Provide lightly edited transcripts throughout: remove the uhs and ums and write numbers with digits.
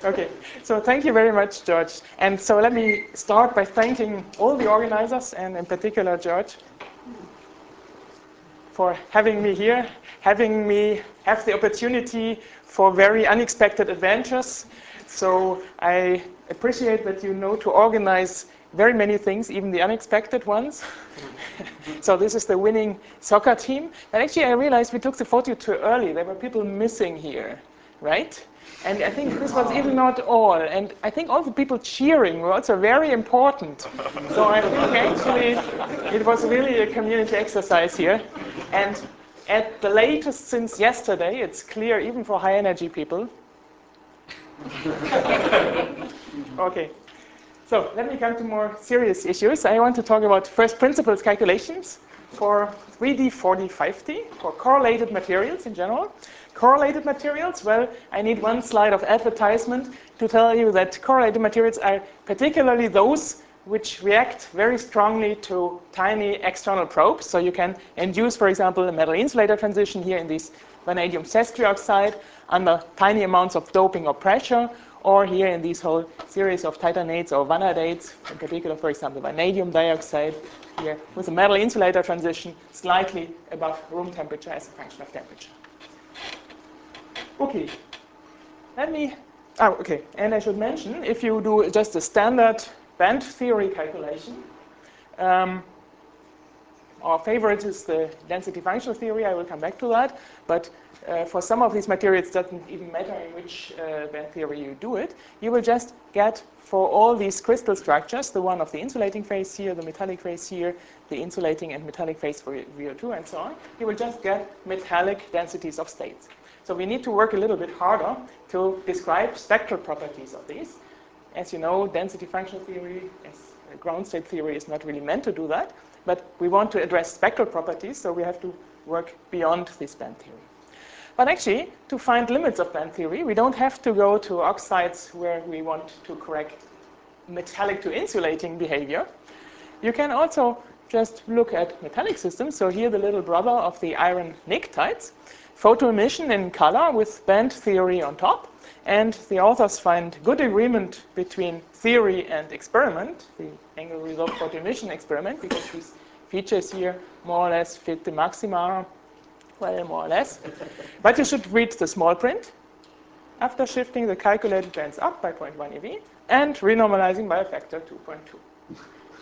Okay, so thank you very much, George. And so let me start by thanking all the organizers, and in particular George, for having me here, having me have the opportunity for very unexpected adventures. So I appreciate that you know to organize very many things, even the unexpected ones. So this is the winning soccer team. And actually I realized we took the photo too early. There were people missing here, right? And I think this was even not all. And I think all the people cheering were also very important. So I think actually it was really a community exercise here. And at the latest since yesterday, it's clear even for high energy people. Okay. So let me come to more serious issues. I want to talk about first principles calculations for 3D, 4D, 5D, for correlated materials in general. Correlated materials, well, I need one slide of advertisement to tell you that correlated materials are particularly those which react very strongly to tiny external probes. So you can induce, for example, a metal insulator transition here in this vanadium sesquioxide under tiny amounts of doping or pressure, or here in this whole series of titanates or vanadates, in particular, for example, vanadium dioxide, here with a metal insulator transition slightly above room temperature as a function of temperature. Okay, okay, and I should mention, if you do just a standard band theory calculation, our favorite is the density functional theory. I will come back to that. But for some of these materials, it doesn't even matter in which band theory you do it. You will just get, for all these crystal structures, the one of the insulating phase here, the metallic phase here, the insulating and metallic phase for VO2, and so on, you will just get metallic densities of states. So we need to work a little bit harder to describe spectral properties of these. As you know, density functional theory, as ground state theory, is not really meant to do that. But we want to address spectral properties, so we have to work beyond this band theory. But actually, to find limits of band theory, we don't have to go to oxides where we want to correct metallic to insulating behavior. You can also just look at metallic systems. So here the little brother of the iron pnictides. Photoemission in color with band theory on top. And the authors find good agreement between theory and experiment, the angle resolved photoemission experiment, because these features here more or less fit the maxima, well, more or less. But you should read the small print after shifting the calculated bands up by 0.1 eV and renormalizing by a factor 2.2.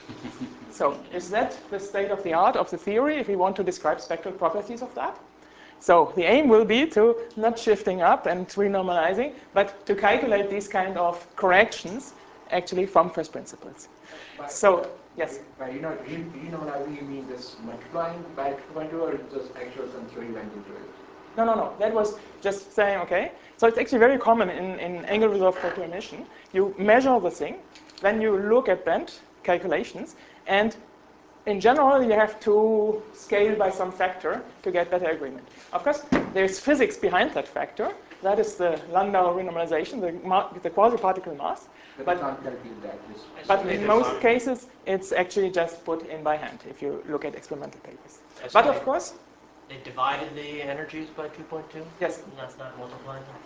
So is that the state of the art of the theory if we want to describe spectral properties of that? So the aim will be to not shifting up and renormalizing, but to calculate these kind of corrections actually from first principles. So, yes? By renormalizing, you mean this multiplying by 2.2, or just actual some theory went into it? No. That was just saying, okay. So it's actually very common in angle resolved photoemission. You measure the thing, then you look at band calculations, and in general, you have to scale by some factor to get better agreement. Of course, there's physics behind that factor. That is the Landau renormalization, the quasi-particle mass. But you can't calculate that. But in most cases, it's actually just put in by hand if you look at experimental papers. But of course, they divided the energies by 2.2? Yes. And that's not multiplying them?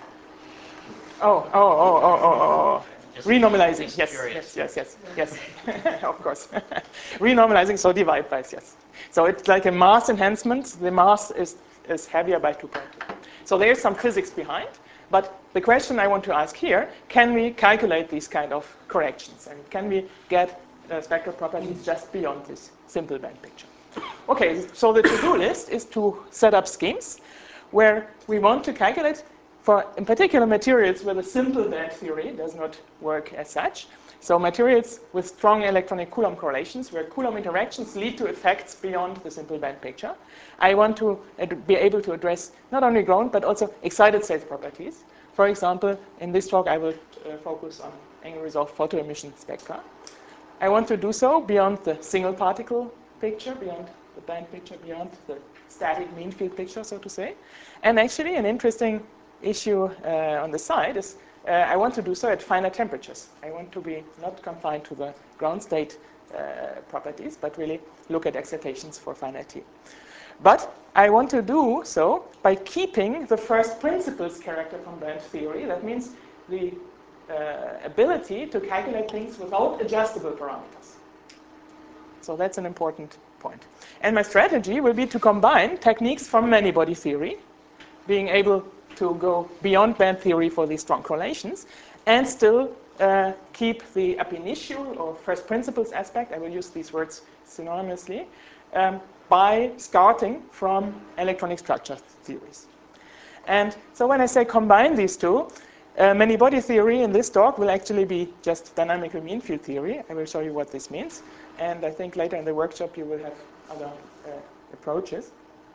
Oh. Renormalizing, yes. Of course. Renormalizing, so divide by, yes. So it's like a mass enhancement. The mass is heavier by 2.2. So there's some physics behind. But the question I want to ask here, can we calculate these kind of corrections? And can we get spectral properties just beyond this simple band picture? Okay, so the to-do list is to set up schemes where we want to calculate for, in particular, materials where the simple band theory does not work as such. So materials with strong electronic Coulomb correlations, where Coulomb interactions lead to effects beyond the simple band picture. I want to be able to address not only ground, but also excited state properties. For example, in this talk, I will focus on angle resolved photoemission spectra. I want to do so beyond the single particle picture, beyond the band picture, beyond the static mean field picture, so to say. And actually, an interesting issue on the side is I want to do so at finer temperatures. I want to be not confined to the ground state properties, but really look at excitations for finite T. But I want to do so by keeping the first principles character from band theory. That means the ability to calculate things without adjustable parameters. So that's an important point. And my strategy will be to combine techniques from many-body theory, being able to go beyond band theory for these strong correlations, and still keep the ab initio or first principles aspect, I will use these words synonymously, by starting from electronic structure theories. And so when I say combine these two, many-body theory in this talk will actually be just dynamical mean field theory. I will show you what this means. And I think later in the workshop you will have other approaches.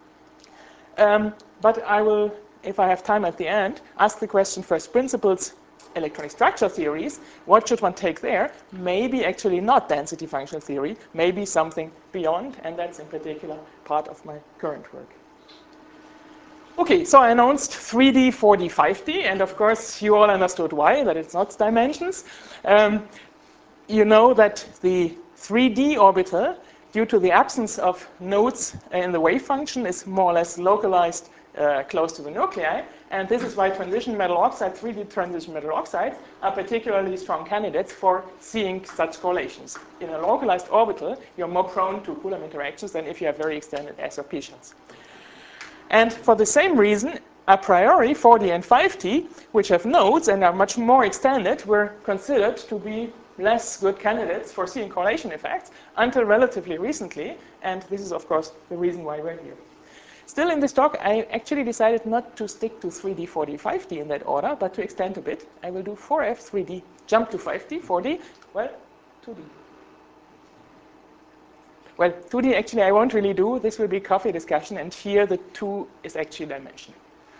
But I will, if I have time at the end, ask the question first principles, electronic structure theories, what should one take there? Maybe actually not density functional theory, maybe something beyond, and that's in particular part of my current work. Okay, so I announced 3D, 4D, 5D, and of course you all understood why, that it's not dimensions. You know that the 3D orbital, due to the absence of nodes in the wave function, is more or less localized close to the nuclei, and this is why transition metal oxide, 3D transition metal oxides, are particularly strong candidates for seeing such correlations. In a localized orbital, you're more prone to Coulomb interactions than if you have very extended S-orptions. And for the same reason, a priori, 4D and 5D, which have nodes and are much more extended, were considered to be less good candidates for seeing correlation effects until relatively recently, and this is, of course, the reason why we're here. Still, in this talk, I actually decided not to stick to 3D, 4D, 5D in that order, but to extend a bit. I will do 4F, 3D, jump to 5D, 4D, well, 2D. Well, 2D actually I won't really do. This will be coffee discussion, and here the 2 is actually dimension.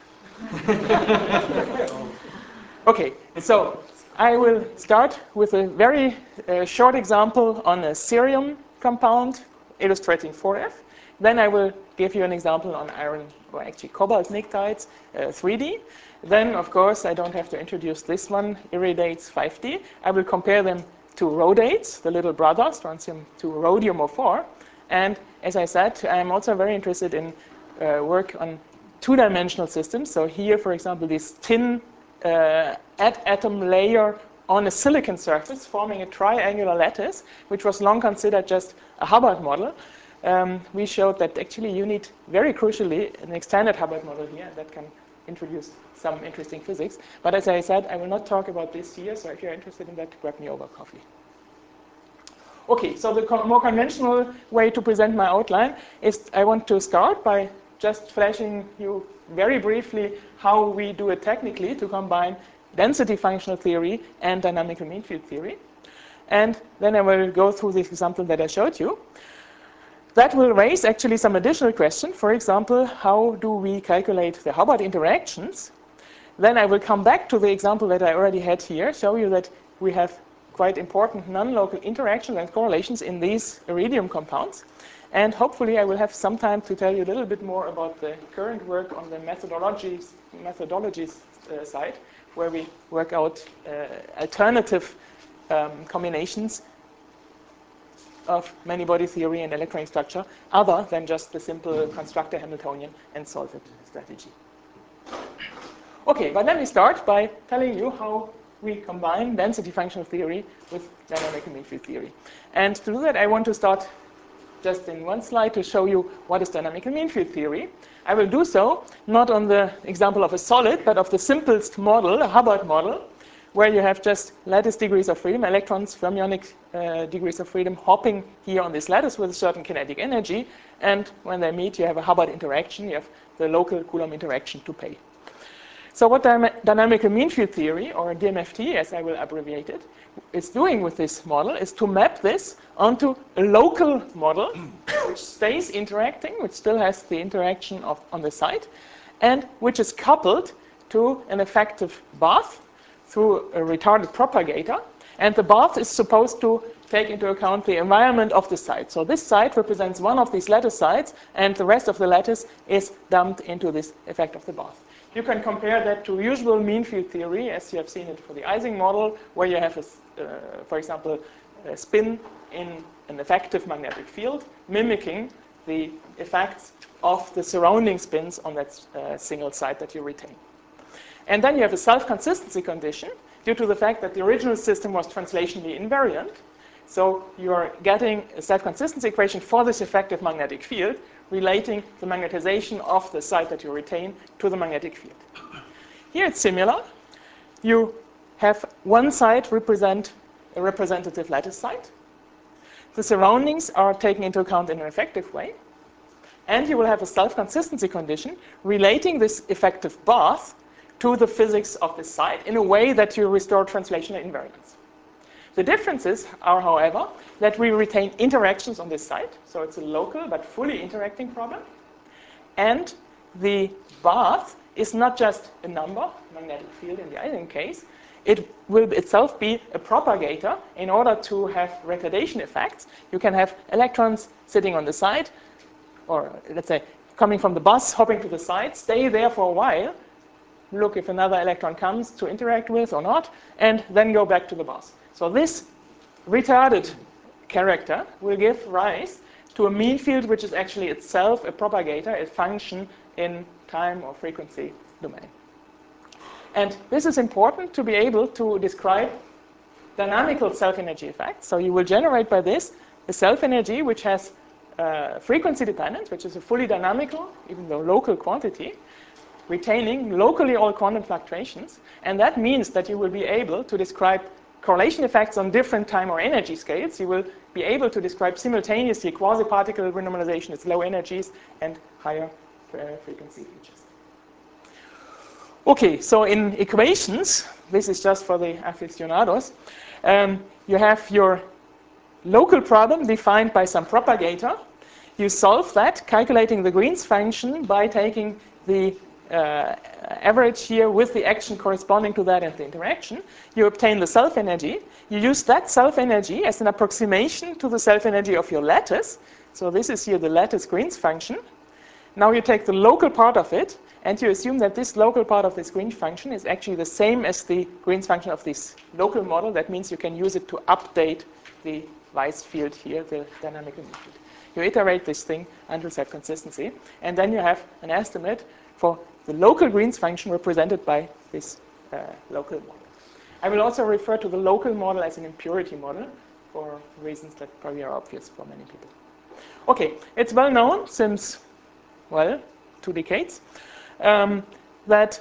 Okay, so I will start with a very short example on a cerium compound illustrating 4F. Then I will give you an example on iron, or actually cobalt pnictides, 3D. Then, of course, I don't have to introduce this one, iridates 5D. I will compare them to rhodates, the little brother, strontium to rhodium-4. And as I said, I'm also very interested in work on two-dimensional systems. So here, for example, this thin atom layer on a silicon surface forming a triangular lattice, which was long considered just a Hubbard model. We showed that actually you need, very crucially, an extended Hubbard model here that can introduce some interesting physics. But as I said, I will not talk about this here, so if you're interested in that, grab me over coffee. Okay, so the more conventional way to present my outline is I want to start by just flashing you very briefly how we do it technically to combine density functional theory and dynamical mean field theory. And then I will go through this example that I showed you. That will raise actually some additional questions. For example, how do we calculate the Hubbard interactions? Then I will come back to the example that I already had here, show you that we have quite important non-local interactions and correlations in these iridium compounds. And hopefully I will have some time to tell you a little bit more about the current work on the methodologies side, where we work out alternative combinations of many-body theory and electronic structure, other than just the simple constructor Hamiltonian and solve it strategy. Okay, but let me start by telling you how we combine density functional theory with dynamical mean field theory. And to do that, I want to start just in one slide to show you what is dynamical mean field theory. I will do so not on the example of a solid, but of the simplest model, a Hubbard model, where you have just lattice degrees of freedom, electrons, fermionic degrees of freedom, hopping here on this lattice with a certain kinetic energy. And when they meet, you have a Hubbard interaction. You have the local Coulomb interaction to pay. So what dynamical mean field theory, or DMFT, as I will abbreviate it, is doing with this model is to map this onto a local model which stays interacting, which still has the interaction on the side, and which is coupled to an effective bath through a retarded propagator. And the bath is supposed to take into account the environment of the site. So this site represents one of these lattice sites, and the rest of the lattice is dumped into this effect of the bath. You can compare that to usual mean field theory, as you have seen it for the Ising model, where you have, for example, a spin in an effective magnetic field, mimicking the effects of the surrounding spins on that single site that you retain. And then you have a self-consistency condition, due to the fact that the original system was translationally invariant. So you're getting a self-consistency equation for this effective magnetic field relating the magnetization of the site that you retain to the magnetic field. Here it's similar. You have one side represent a representative lattice site. The surroundings are taken into account in an effective way. And you will have a self-consistency condition relating this effective bath to the physics of the site in a way that you restore translational invariance. The differences are, however, that we retain interactions on this site. So it's a local but fully interacting problem. And the bath is not just a number, magnetic field in the Ising case. It will itself be a propagator in order to have retardation effects. You can have electrons sitting on the side, or let's say coming from the bus, hopping to the side, stay there for a while, look if another electron comes to interact with or not, and then go back to the bus. So this retarded character will give rise to a mean field which is actually itself a propagator, a function in time or frequency domain. And this is important to be able to describe dynamical self-energy effects. So you will generate by this a self-energy which has frequency dependence, which is a fully dynamical, even though local quantity, retaining locally all quantum fluctuations. And that means that you will be able to describe correlation effects on different time or energy scales. You will be able to describe simultaneously quasi-particle renormalization at low energies and higher frequency features. Okay, so in equations, this is just for the aficionados, you have your local problem defined by some propagator. You solve that, calculating the Green's function by taking the average here with the action corresponding to that and the interaction. You obtain the self-energy. You use that self-energy as an approximation to the self-energy of your lattice. So this is here the lattice Green's function. Now you take the local part of it, and you assume that this local part of this Green's function is actually the same as the Green's function of this local model. That means you can use it to update the Weiss field here, the dynamical mean field. You iterate this thing until self-consistency, and then you have an estimate for the local Green's function represented by this local model. I will also refer to the local model as an impurity model for reasons that probably are obvious for many people. Okay, it's well known since, well, 2 decades, that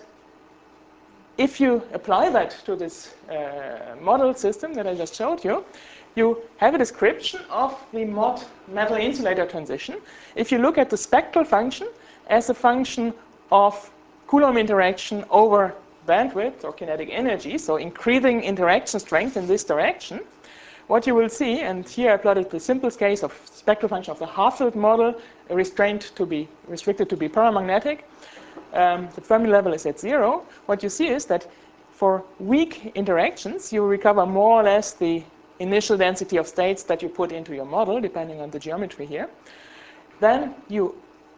if you apply that to this model system that I just showed you, you have a description of the mod metal insulator transition. If you look at the spectral function as a function of Coulomb interaction over bandwidth or kinetic energy, so increasing interaction strength in this direction, what you will see, and here I plotted the simplest case of spectral function of the half-filled model, restricted to be paramagnetic. The Fermi level is at 0. What you see is that for weak interactions, you recover more or less the initial density of states that you put into your model, depending on the geometry here. Then you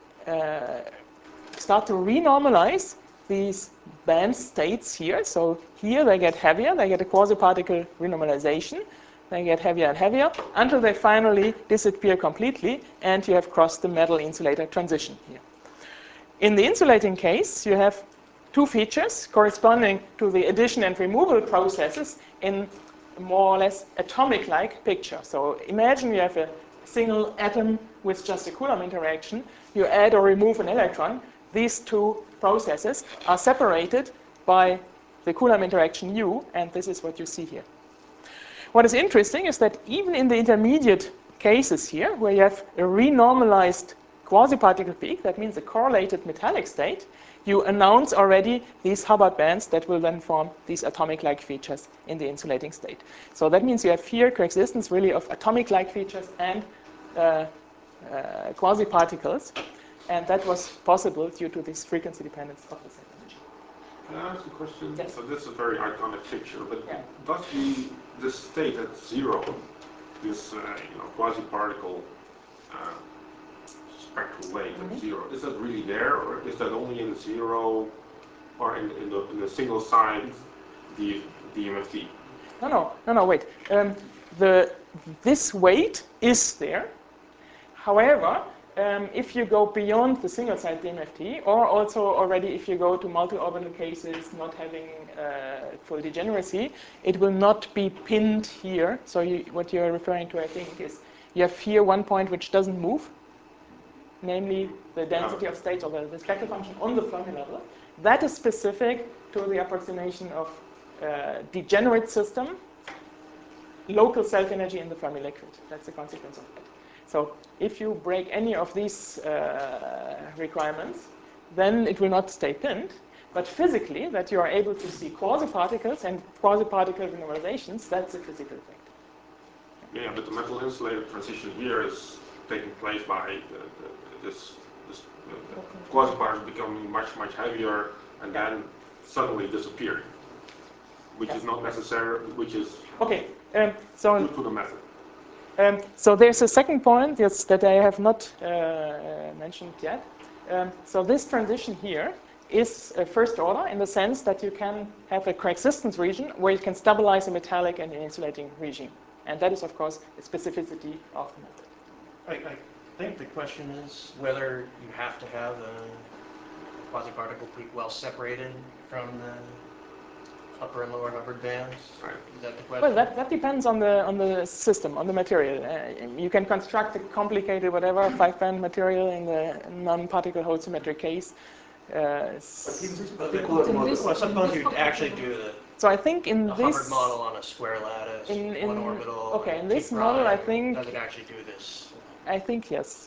start to renormalize these band states here. So here they get heavier, they get a quasi-particle renormalization. They get heavier and heavier until they finally disappear completely, and you have crossed the metal insulator transition here. In the insulating case, you have 2 features corresponding to the addition and removal processes in a more or less atomic-like picture. So imagine you have a single atom with just a Coulomb interaction. You add or remove an electron. These 2 processes are separated by the Coulomb interaction U, and this is what you see here. What is interesting is that even in the intermediate cases here, where you have a renormalized quasi-particle peak, that means a correlated metallic state, you announce already these Hubbard bands that will then form these atomic-like features in the insulating state. So that means you have here coexistence really of atomic-like features and quasi-particles, and that was possible due to this frequency dependence of the same energy. Can I ask a question? Yes. So this is a very iconic picture, but Yeah. does this state at 0, this quasi-particle spectral wave at 0, is that really there, or is that only in the 0 or in the single side DMFT? No, wait. This weight is there. However, if you go beyond the single-site DMFT, or also already if you go to multi-orbital cases not having full degeneracy, it will not be pinned here. So what you're referring to, I think, is you have here one point which doesn't move, namely the density of states or the spectral function on the Fermi level. That is specific to the approximation of degenerate system, local self-energy in the Fermi liquid. That's the consequence of that. So if you break any of these requirements, then it will not stay pinned. But physically, that you are able to see quasi-particles and quasi-particle renormalizations, that's a physical effect. Yeah, but the metal insulator transition here is taking place by this quasi-particles becoming much heavier and then suddenly disappearing, which is not necessary, which is okay. So due to the method. So there's a second point that I have not mentioned yet. So this transition here is a first order in the sense that you can have a coexistence region where you can stabilize a metallic and an insulating regime. And that is, of course, a specificity of the method. I think the question is whether you have to have a quasi-particle peak well separated from the upper and lower Hubbard bands. Right. Is that the question? Well, that depends on the system, on the material. You can construct a complicated, whatever, 5-band material in the non-particle hole symmetric case. But in this particular model, Well, suppose you actually do so I think in the this Hubbard model on a square lattice, one orbital. okay, in T this model, I prime, think does it actually do this? I think yes.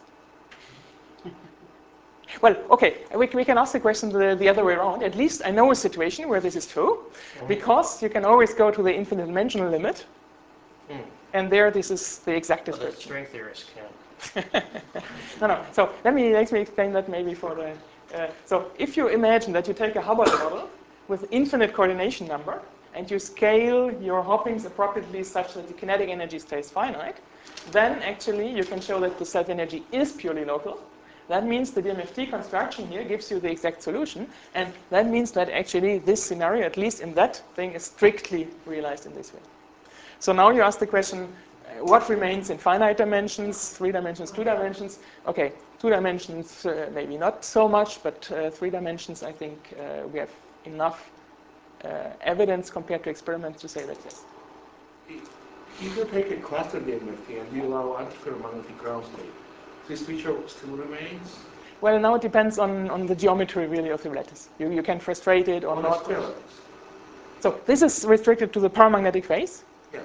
Well, okay, we can ask the question the other way around. At least I know a situation where this is true, because you can always go to the infinite dimensional limit, and there this is the exact Well, the description. string theorists can. No. So let me explain that maybe for the. So if you imagine that you take a Hubbard model with infinite coordination number, and you scale your hoppings appropriately such that the kinetic energy stays finite, then actually you can show that the self-energy is purely local. That means the DMFT construction here gives you the exact solution, and that means that actually this scenario, at least in that thing, is strictly realized in this way. So now you ask the question, what remains in finite dimensions, 3 dimensions, 2 dimensions? Okay, 2 dimensions maybe not so much, but 3 dimensions, I think we have enough evidence compared to experiments to say that yes. if you take a cluster DMFT and you allow antiferromagnetic ground state, this feature still remains? Well, now it depends on the geometry really of the lattice. You can frustrate it or On a not. square lattice. So this is restricted to the paramagnetic phase. Yeah.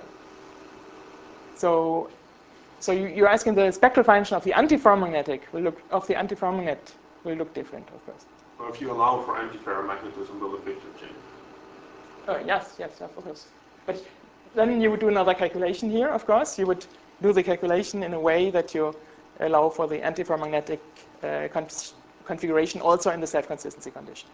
So you're asking the spectral function of the antiferromagnetic will look different, of course. So if you allow for antiferromagnetism, will the picture change? Yes, of course. But then you would do another calculation here, of course. You would do the calculation in a way that you allow for the antiferromagnetic configuration also in the self-consistency condition.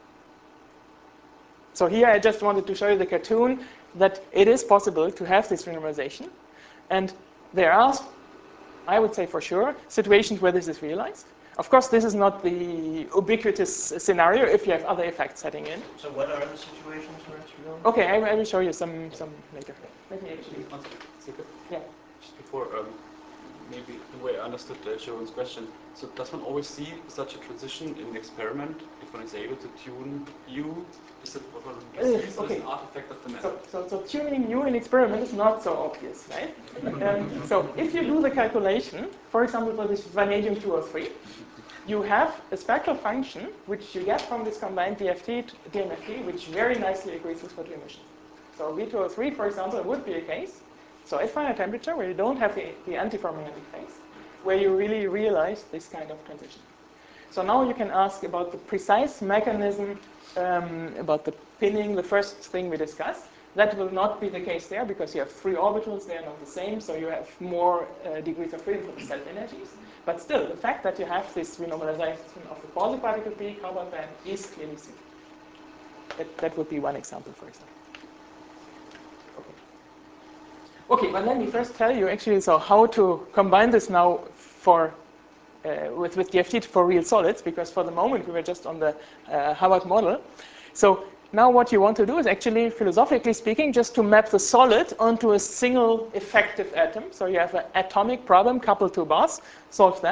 So here I just wanted to show you the cartoon that it is possible to have this renormalization. And there are, I would say for sure, situations where this is realized. Of course, this is not the ubiquitous scenario if you have other effects setting in. So what are the situations where it's real? Okay, I will show you some later. Let me actually. Yeah. Just before, maybe the way I understood Sharon's question, so does one always see such a transition in the experiment if one is able to tune U? Is it what one sees as an artifact of the method? So tuning U in experiment is not so obvious, right? So if you do the calculation, for example, for this vanadium 203, you have a spectral function which you get from this combined DMFT, which very nicely agrees with photo emission. So V203, for example, would be a case. So at finite temperature, where you don't have the antiferromagnetic phase, where you really realize this kind of transition. So now you can ask about the precise mechanism about the pinning, the first thing we discussed. That will not be the case there because you have 3 orbitals, they are not the same, so you have more degrees of freedom for the self-energies. But still, the fact that you have this renormalization of the quasi-particle peak Hubbard band is clearly seen. That would be one example, for example. Okay, but let me first tell you actually so how to combine this now for with DFT for real solids, because for the moment we were just on the Hubbard model. So now what you want to do is actually, philosophically speaking, just to map the solid onto a single effective atom. So you have an atomic problem coupled to Bose, solve that.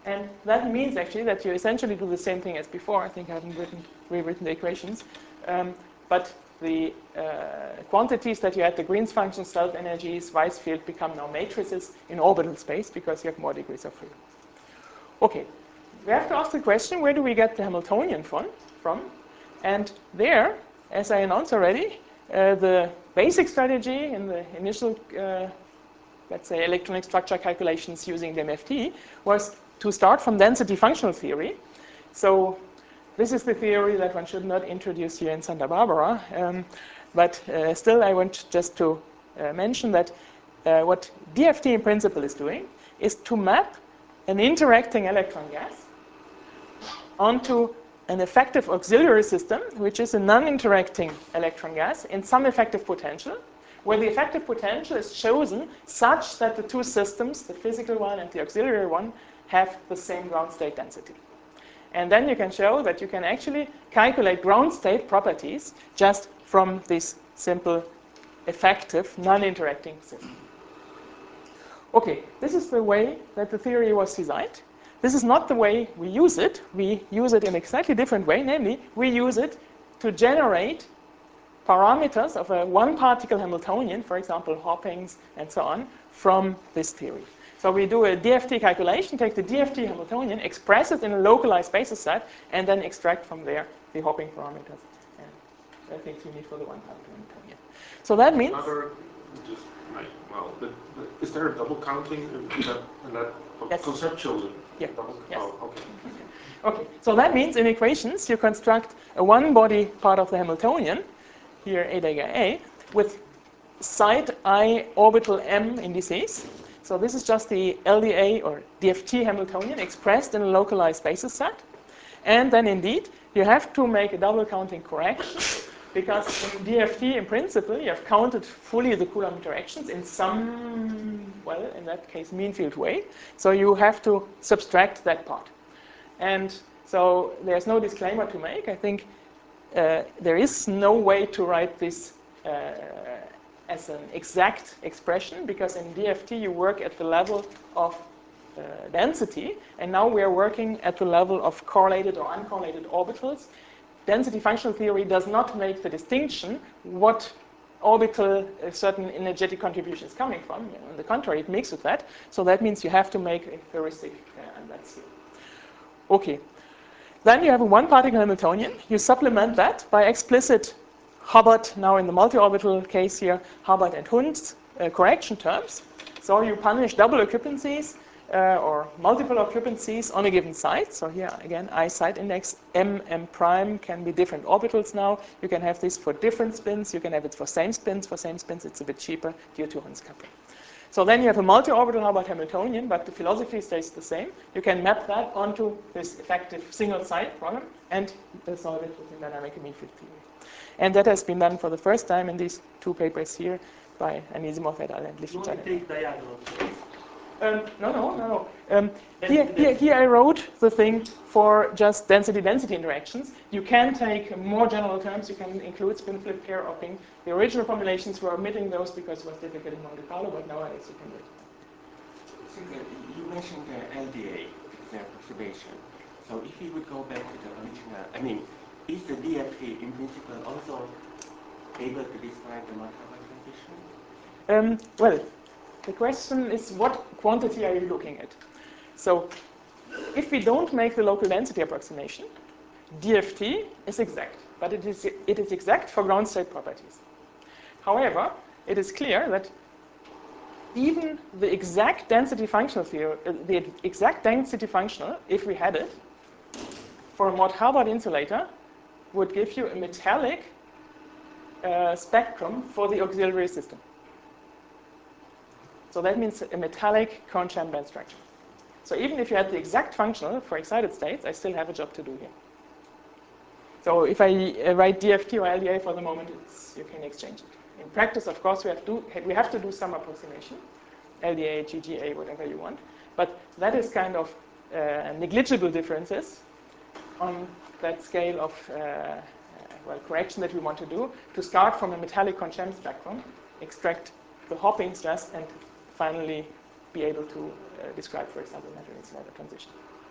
And that means actually that you essentially do the same thing as before. I think I haven't rewritten the equations. But the quantities that you had, the Green's function, self-energies, Weiss field, become now matrices in orbital space because you have more degrees of freedom. Okay, we have to ask the question, where do we get the Hamiltonian from? And there, as I announced already, the basic strategy in the initial, let's say, electronic structure calculations using the MFT was to start from density functional theory. So this is the theory that one should not introduce here in Santa Barbara. But still, I want just to mention that what DFT in principle is doing is to map an interacting electron gas onto an effective auxiliary system, which is a non-interacting electron gas in some effective potential, where the effective potential is chosen such that the two systems, the physical one and the auxiliary one, have the same ground state density. And then you can show that you can actually calculate ground state properties just from this simple, effective, non-interacting system. Okay, this is the way that the theory was designed. This is not the way we use it. We use it in a slightly different way, namely, we use it to generate parameters of a one-particle Hamiltonian, for example, Hoppings and so on, from this theory. So we do a DFT calculation, take the DFT Hamiltonian, express it in a localized basis set, and then extract from there the Hopping parameters and the things we need for the one-particle Hamiltonian. So that means... Is there a double counting in that yes. Conceptually? Yeah. Yes. Oh, okay. Okay, so that means in equations you construct a one-body part of the Hamiltonian, here A dagger A, with side I orbital M indices. So this is just the LDA or DFT Hamiltonian expressed in a localized basis set. And then indeed, you have to make a double counting correction because in DFT, in principle, you have counted fully the Coulomb interactions in some, well, in that case, mean field way. So you have to subtract that part. And so there's no disclaimer to make. I think there is no way to write this as an exact expression, because in DFT you work at the level of density, and now we are working at the level of correlated or uncorrelated orbitals. Density functional theory does not make the distinction what orbital a certain energetic contribution is coming from. On the contrary, it makes with that. So that means you have to make a heuristic, and that's here. Okay. Then you have a one-particle Hamiltonian. You supplement that by explicit Hubbard, now in the multi-orbital case here, Hubbard and Hund's correction terms. So you punish double occupancies or multiple occupancies on a given site. So here, again, I site index M prime can be different orbitals now. You can have this for different spins. You can have it for same spins. For same spins, it's a bit cheaper due to Hund's coupling. So then you have a multi-orbital Hubbard Hamiltonian, but the philosophy stays the same. You can map that onto this effective single-site problem and solve it within dynamic mean field theory. And that has been done for the first time in these two papers here by Anisimov et al. And Lichtenstein. You take diagonal. No. Here I wrote the thing for just density-density interactions. You can take more general terms. You can include spin flip pair hopping. The original formulations were omitting those because it was difficult in Monte Carlo, but nowadays you can do it. You mentioned LDA, the approximation. So if we would go back to the original, is the DFT in principle also able to describe the Markov condition? Well, the question is, what quantity are you looking at? So if we don't make the local density approximation, DFT is exact, but it is exact for ground state properties. However, it is clear that even the exact density functional theory, the exact density functional, if we had it, for a Mott-Hubbard insulator, would give you a metallic spectrum for the auxiliary system. So that means a metallic Cohen-Sham band structure. So even if you had the exact functional for excited states, I still have a job to do here. So if I write DFT or LDA for the moment, you can exchange it. In practice, of course, we have to do some approximation, LDA, GGA, whatever you want. But that is kind of negligible differences on that scale of correction that we want to do, to start from a metallic Cohen-Sham spectrum, extract the hoppings just, and finally be able to describe, for example, metal insulator transition.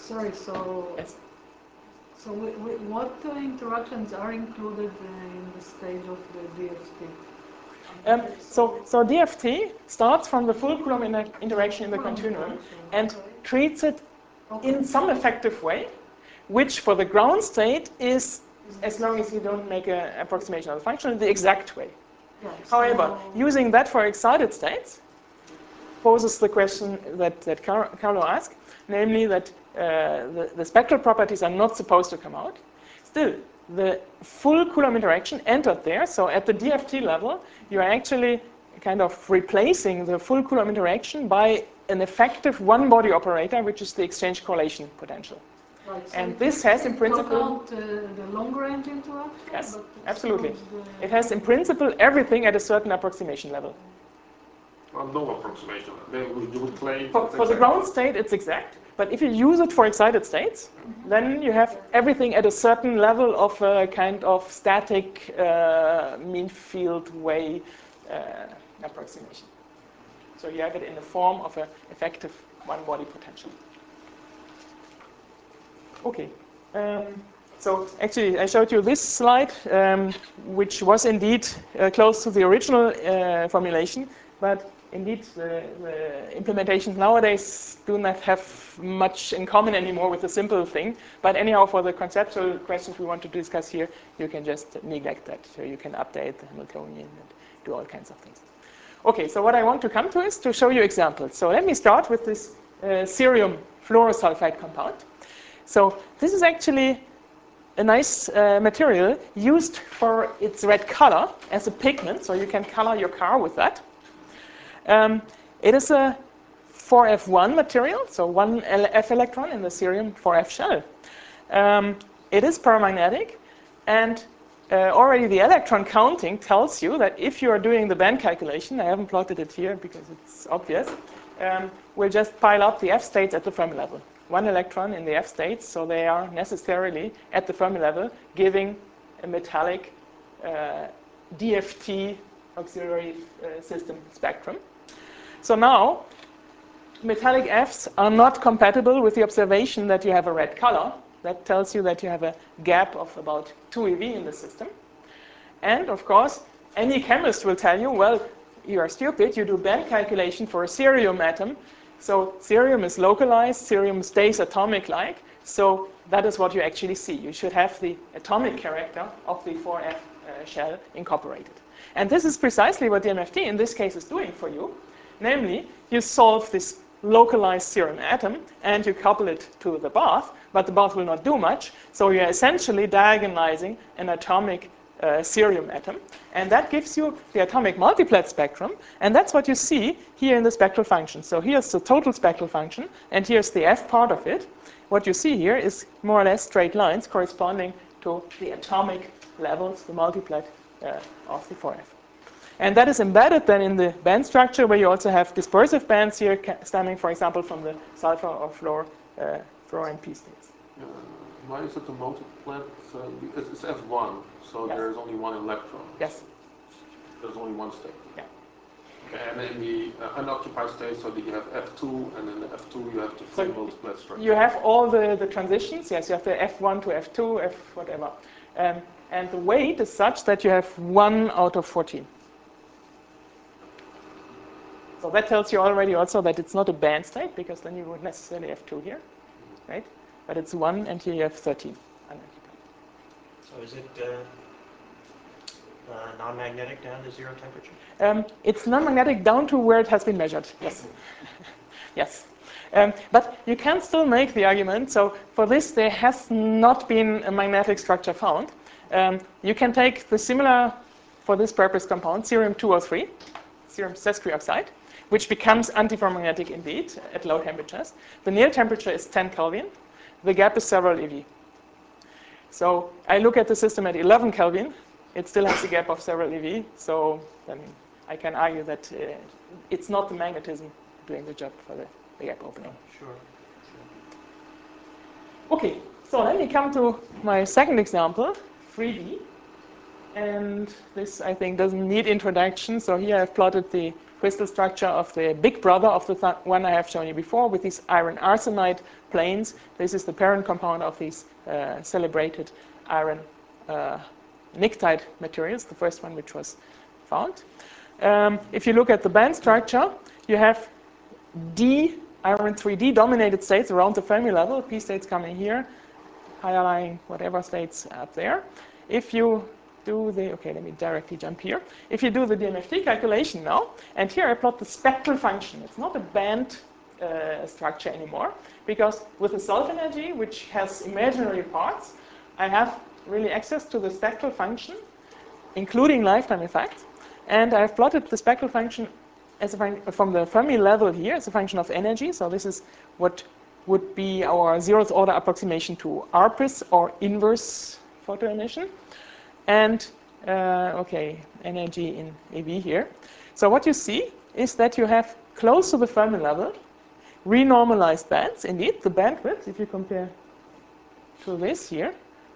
Sorry, so Yes. so what interactions are included in the stage of the DFT? So DFT starts from the full Coulomb interaction in the continuum and treats it in some effective way, which for the ground state is, as long as you don't make an approximation of the function, the exact way. Yeah, However, using that for excited states poses the question that Carlo asked, namely that the spectral properties are not supposed to come out. Still, the full Coulomb interaction entered there, so at the DFT level, you are actually kind of replacing the full Coulomb interaction by an effective one-body operator, which is the exchange correlation potential. Right, so And this has, in principle, out the long-range interaction. yes, but absolutely. excludes It has, in principle, everything at a certain approximation level. Well, no approximation. Then you would claim For the exact. ground state, it's exact. But if you use it for excited states, then you have everything at a certain level of a kind of static mean field way approximation. So you have it in the form of an effective one-body potential. Okay. So actually, I showed you this slide, which was indeed close to the original formulation, but indeed the implementations nowadays do not have much in common anymore with the simple thing. But anyhow, for the conceptual questions we want to discuss here, you can just neglect that. So you can update the Hamiltonian and do all kinds of things. Okay, so what I want to come to is to show you examples. So let me start with this cerium fluorosulfide compound. So this is actually a nice material used for its red color as a pigment, so you can color your car with that. It is a 4F1 material, so one F electron in the cerium 4F shell. It is paramagnetic, and already the electron counting tells you that if you are doing the band calculation, I haven't plotted it here because it's obvious, we'll just pile up the F states at the Fermi level. One electron in the F states, so they are necessarily at the Fermi level, giving a metallic DFT auxiliary system spectrum. So now, metallic Fs are not compatible with the observation that you have a red color. That tells you that you have a gap of about 2 eV in the system. And of course, any chemist will tell you, well, you are stupid, you do band calculation for a cerium atom. So cerium is localized, cerium stays atomic-like. So that is what you actually see. You should have the atomic character of the 4F shell incorporated. And this is precisely what DMFT in this case is doing for you. Namely, you solve this localized cerium atom and you couple it to the bath, but the bath will not do much. So you're essentially diagonalizing an atomic cerium atom. And that gives you the atomic multiplet spectrum. And that's what you see here in the spectral function. So here's the total spectral function, and here's the F part of it. What you see here is more or less straight lines corresponding to the atomic levels, the multiplet of the 4F. And that is embedded then in the band structure, where you also have dispersive bands here stemming, for example, from the sulfur or fluor and P states. Why is it the multiplet? It's F1, so Yes. there's only one electron. Yes. There's only one state. Yeah. And in the unoccupied state, so that you have F2, and in the F2 you have the full multiplet structure. You have all the transitions. Yes, you have the F1 to F2, F whatever. And the weight is such that you have 1 out of 14. So that tells you already also that it's not a band state, because then you would necessarily have 2 here, right? But it's 1, and here you have 13 unoccupied. So is it non-magnetic down to 0 temperature? It's non-magnetic down to where it has been measured, yes. Yes. But you can still make the argument, so for this there has not been a magnetic structure found. You can take the similar, for this purpose, compound, cerium 2O3, cerium sesqui oxide, which becomes antiferromagnetic indeed at low temperatures. The near temperature is 10 Kelvin. The gap is several eV. So I look at the system at 11 Kelvin. It still has a gap of several eV. So then I can argue that it's not the magnetism doing the job for the gap opening. Sure. Okay, so let me come to my second example, 3D. And this, I think, doesn't need introduction. So here I've plotted the crystal structure of the big brother of the one I have shown you before with these iron arsenide planes. This is the parent compound of these celebrated iron pnictide materials, the first one which was found. If you look at the band structure, you have D iron 3D dominated states around the Fermi level, p states coming here, higher lying whatever states up there. If you do the, okay, let me directly jump here. If you do the DMFT calculation now, and here I plot the spectral function. It's not a band structure anymore, because with the self energy, which has imaginary parts, I have really access to the spectral function, including lifetime effects. And I've plotted the spectral function as a from the Fermi level here as a function of energy. So this is what would be our zeroth order approximation to ARPIS, or inverse photoemission. And, okay, energy in eV here. So what you see is that you have close to the Fermi level renormalized bands. Indeed, the bandwidth, if you compare to this here,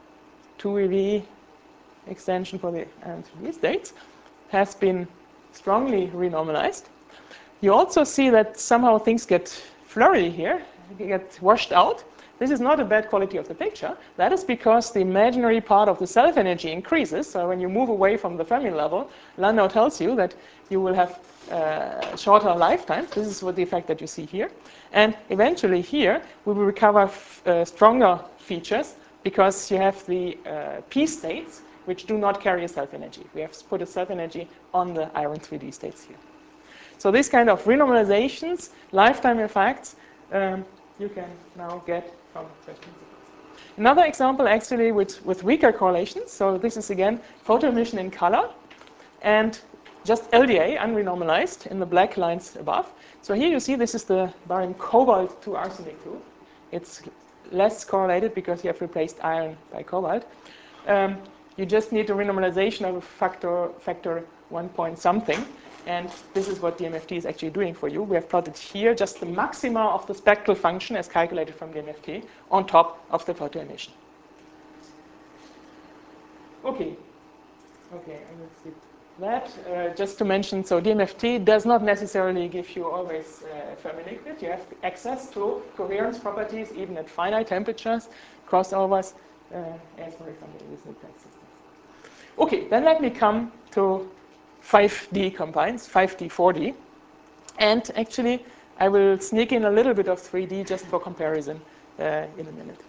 2eV extension for the iron 3D states, has been strongly renormalized. You also see that somehow things get flurry here, get washed out. This is not a bad quality of the picture. That is because the imaginary part of the self-energy increases. So when you move away from the Fermi level, Landau tells you that you will have shorter lifetimes. This is what the effect that you see here. And eventually here, we will recover stronger features because you have the p states, which do not carry a self-energy. We have put a self-energy on the iron 3D states here. So this kind of renormalizations, lifetime effects, you can now get from first principles. Another example actually with weaker correlations. So this is again photoemission in color and just LDA, unrenormalized, in the black lines above. So here you see this is the barium cobalt to arsenic group. It's less correlated because you have replaced iron by cobalt. You just need a renormalization of a factor 1 point something. And this is what DMFT is actually doing for you. We have plotted here just the maxima of the spectral function as calculated from DMFT on top of the photoemission. Okay, I will skip that. Just to mention, so DMFT does not necessarily give you always Fermi liquid. You have access to coherence properties even at finite temperatures, crossovers, as for example in this nuclear systems. Okay, then let me come to 5D combines, 5D, 4D. And actually, I will sneak in a little bit of 3D just for comparison in a minute.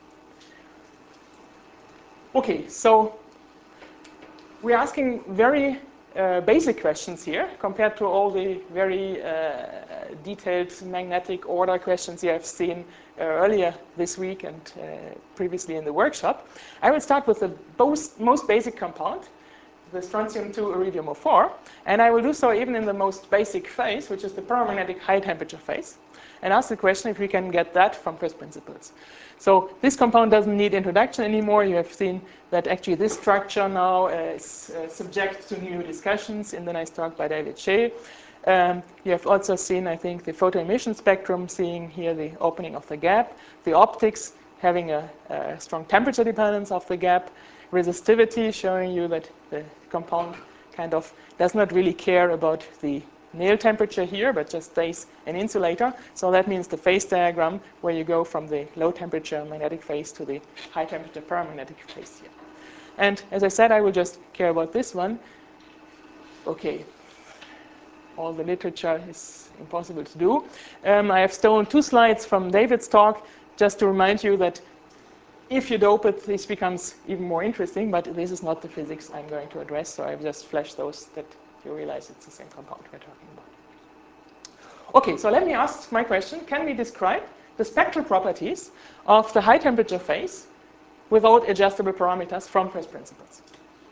Okay, so we're asking very basic questions here compared to all the very detailed magnetic order questions you have seen earlier this week and previously in the workshop. I will start with the most basic compound, the strontium 2 iridium 4, and I will do so even in the most basic phase, which is the paramagnetic high temperature phase, and ask the question if we can get that from first principles. So this compound doesn't need introduction anymore. You have seen that actually this structure now is subject to new discussions in the nice talk by David Shea. You have also seen, I think, the photoemission spectrum, seeing here the opening of the gap, the optics having a strong temperature dependence of the gap, resistivity showing you that the compound kind of does not really care about the nail temperature here, but just stays an insulator. So that means the phase diagram where you go from the low temperature magnetic phase to the high temperature paramagnetic phase here. And as I said, I will just care about this one. Okay, all the literature is impossible to do. I have stolen 2 slides from David's talk just to remind you that if you dope it, this becomes even more interesting, but this is not the physics I'm going to address, so I've just flashed those that you realize it's the same compound we're talking about. Okay, so let me ask my question. Can we describe the spectral properties of the high temperature phase without adjustable parameters from first principles?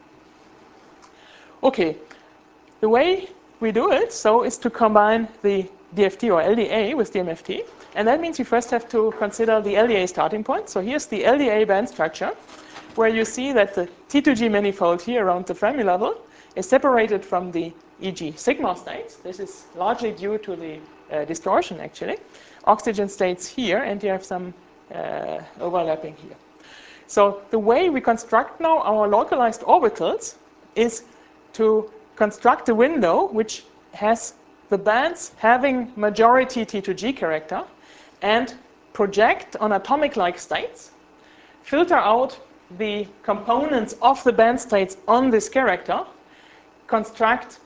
Okay, the way we do it is to combine the DFT or LDA with DMFT. And that means you first have to consider the LDA starting point. So here's the LDA band structure, where you see that the T2G manifold here around the Fermi level is separated from the e.g. sigma states. This is largely due to the distortion, actually. Oxygen states here, and you have some overlapping here. So the way we construct now our localized orbitals is to construct a window which has the bands having majority T2G character and project on atomic-like states, filter out the components of the band states on this character, construct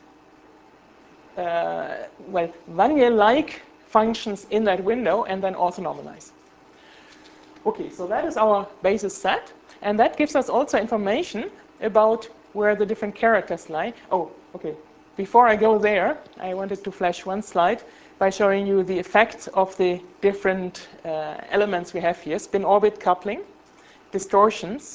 Wannier-like functions in that window, and then orthonormalize. Okay, so that is our basis set, and that gives us also information about where the different characters lie. Oh, okay. Before I go there, I wanted to flash one slide by showing you the effects of the different elements we have here: spin-orbit coupling, distortions.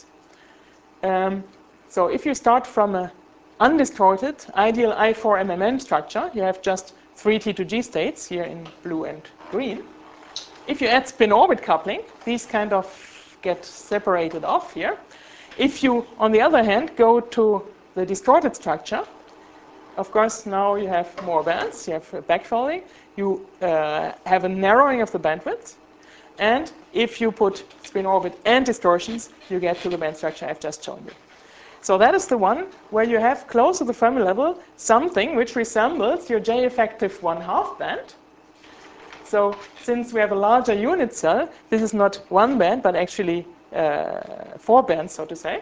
So if you start from an undistorted ideal I4MMN structure, you have just 3 T2G states here in blue and green. If you add spin-orbit coupling, these kind of get separated off here. If you, on the other hand, go to the distorted structure, of course, now you have more bands, you have backfolding, you have a narrowing of the bandwidth, and if you put spin-orbit and distortions, you get to the band structure I've just shown you. So that is the one where you have close to the Fermi level something which resembles your J-effective 1/2 band. So since we have a larger unit cell, this is not one band, but actually 4 bands, so to say.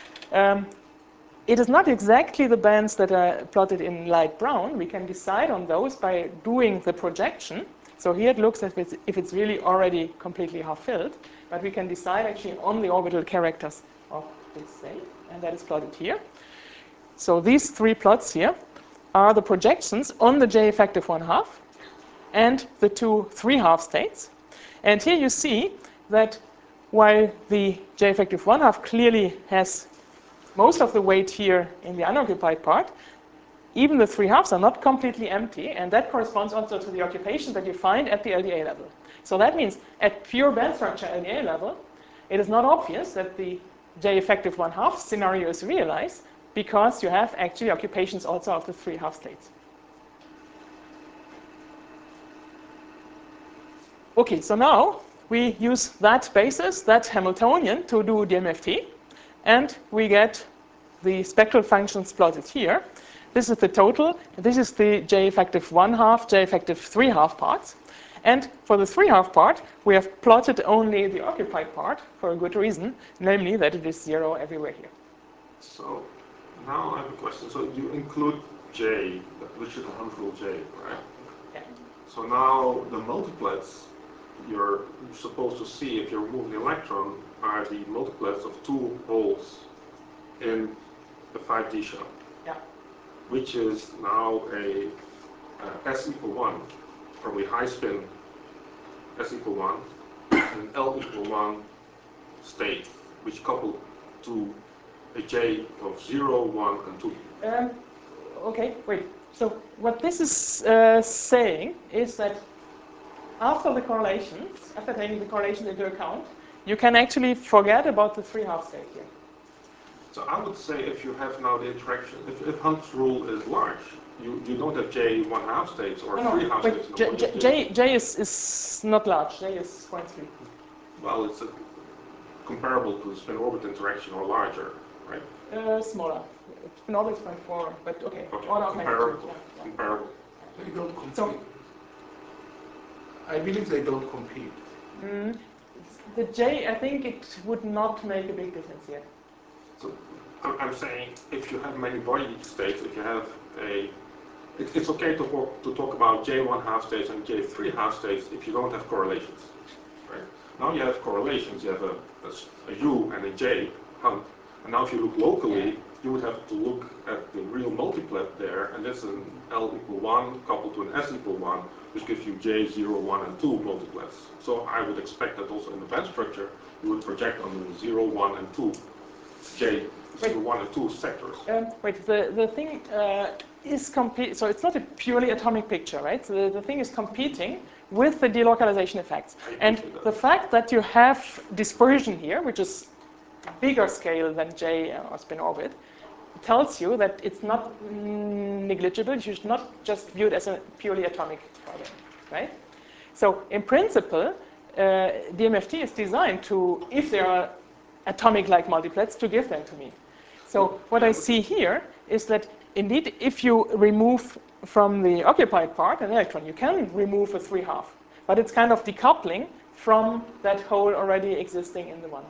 It is not exactly the bands that are plotted in light brown. We can decide on those by doing the projection. So here it looks as if it's really already completely half-filled, but we can decide actually on the orbital characters of this state, and that is plotted here. So these 3 plots here are the projections on the J-effective 1/2 and the 2 3/2 states. And here you see that while the J-effective 1/2 clearly has most of the weight here in the unoccupied part, even the 3/2 are not completely empty, and that corresponds also to the occupation that you find at the LDA level. So that means at pure band structure LDA level, it is not obvious that the J-effective 1/2 scenario is realized, because you have actually occupations also of the 3/2 states. Okay, so now we use that basis, that Hamiltonian, to do DMFT, and we get the spectral functions plotted here. This is the total. This is the J-effective 1/2, J-effective 3/2 parts. And for the 3/2 part, we have plotted only the occupied part for a good reason, namely that it is 0 everywhere here. So now I have a question. So you include J, which is a Hunt-rule J, right? Yeah. So now the multiplets you're supposed to see if you remove the electron are the multiplets of 2 holes in the 5D shell. Yeah. Which is now a S equal 1, probably high spin S equal 1, and an L equal 1 state, which coupled to a J of 0, 1, and 2. Okay, wait. So what this is saying is that after the correlations, after taking the correlations into account, you can actually forget about the 3/2 state here. So I would say if you have now the interaction, if Hunt's rule is large, you don't have J 1/2 states or 3/2 states. J is not large. J is 0.3. Well, it's comparable to the spin-orbit interaction or larger, right? Smaller. Spin-orbit is 0.4, but okay. Comparable. Yeah. Comparable. They don't compete. So, I believe they don't compete. The J, I think it would not make a big difference here. So I'm saying if you have many body states, if you have it's okay to talk about J 1/2 states and J 3/2 states if you don't have correlations, right? Now you have correlations, you have a U and a J Hunt, and now if you look locally, you would have to look at the real multiplet there, and that's an L equal 1 coupled to an S equal 1, which gives you J 0, 1, and 2 multiplets. So I would expect that also in the band structure, you would project on the 0, 1, and 2 J 0, 1, and 2 sectors. Wait, the thing is complete. So it's not a purely atomic picture, right? So the thing is competing with the delocalization effects. And the fact that you have dispersion here, which is bigger scale than J or spin orbit, tells you that it's not negligible. You should not just view it as a purely atomic problem, right? So in principle, DMFT is designed to, if there are atomic-like multiplets, to give them to me. So what I see here is that indeed, if you remove from the occupied part an electron, you can remove a 3/2, but it's kind of decoupling from that hole already existing in the 1/2.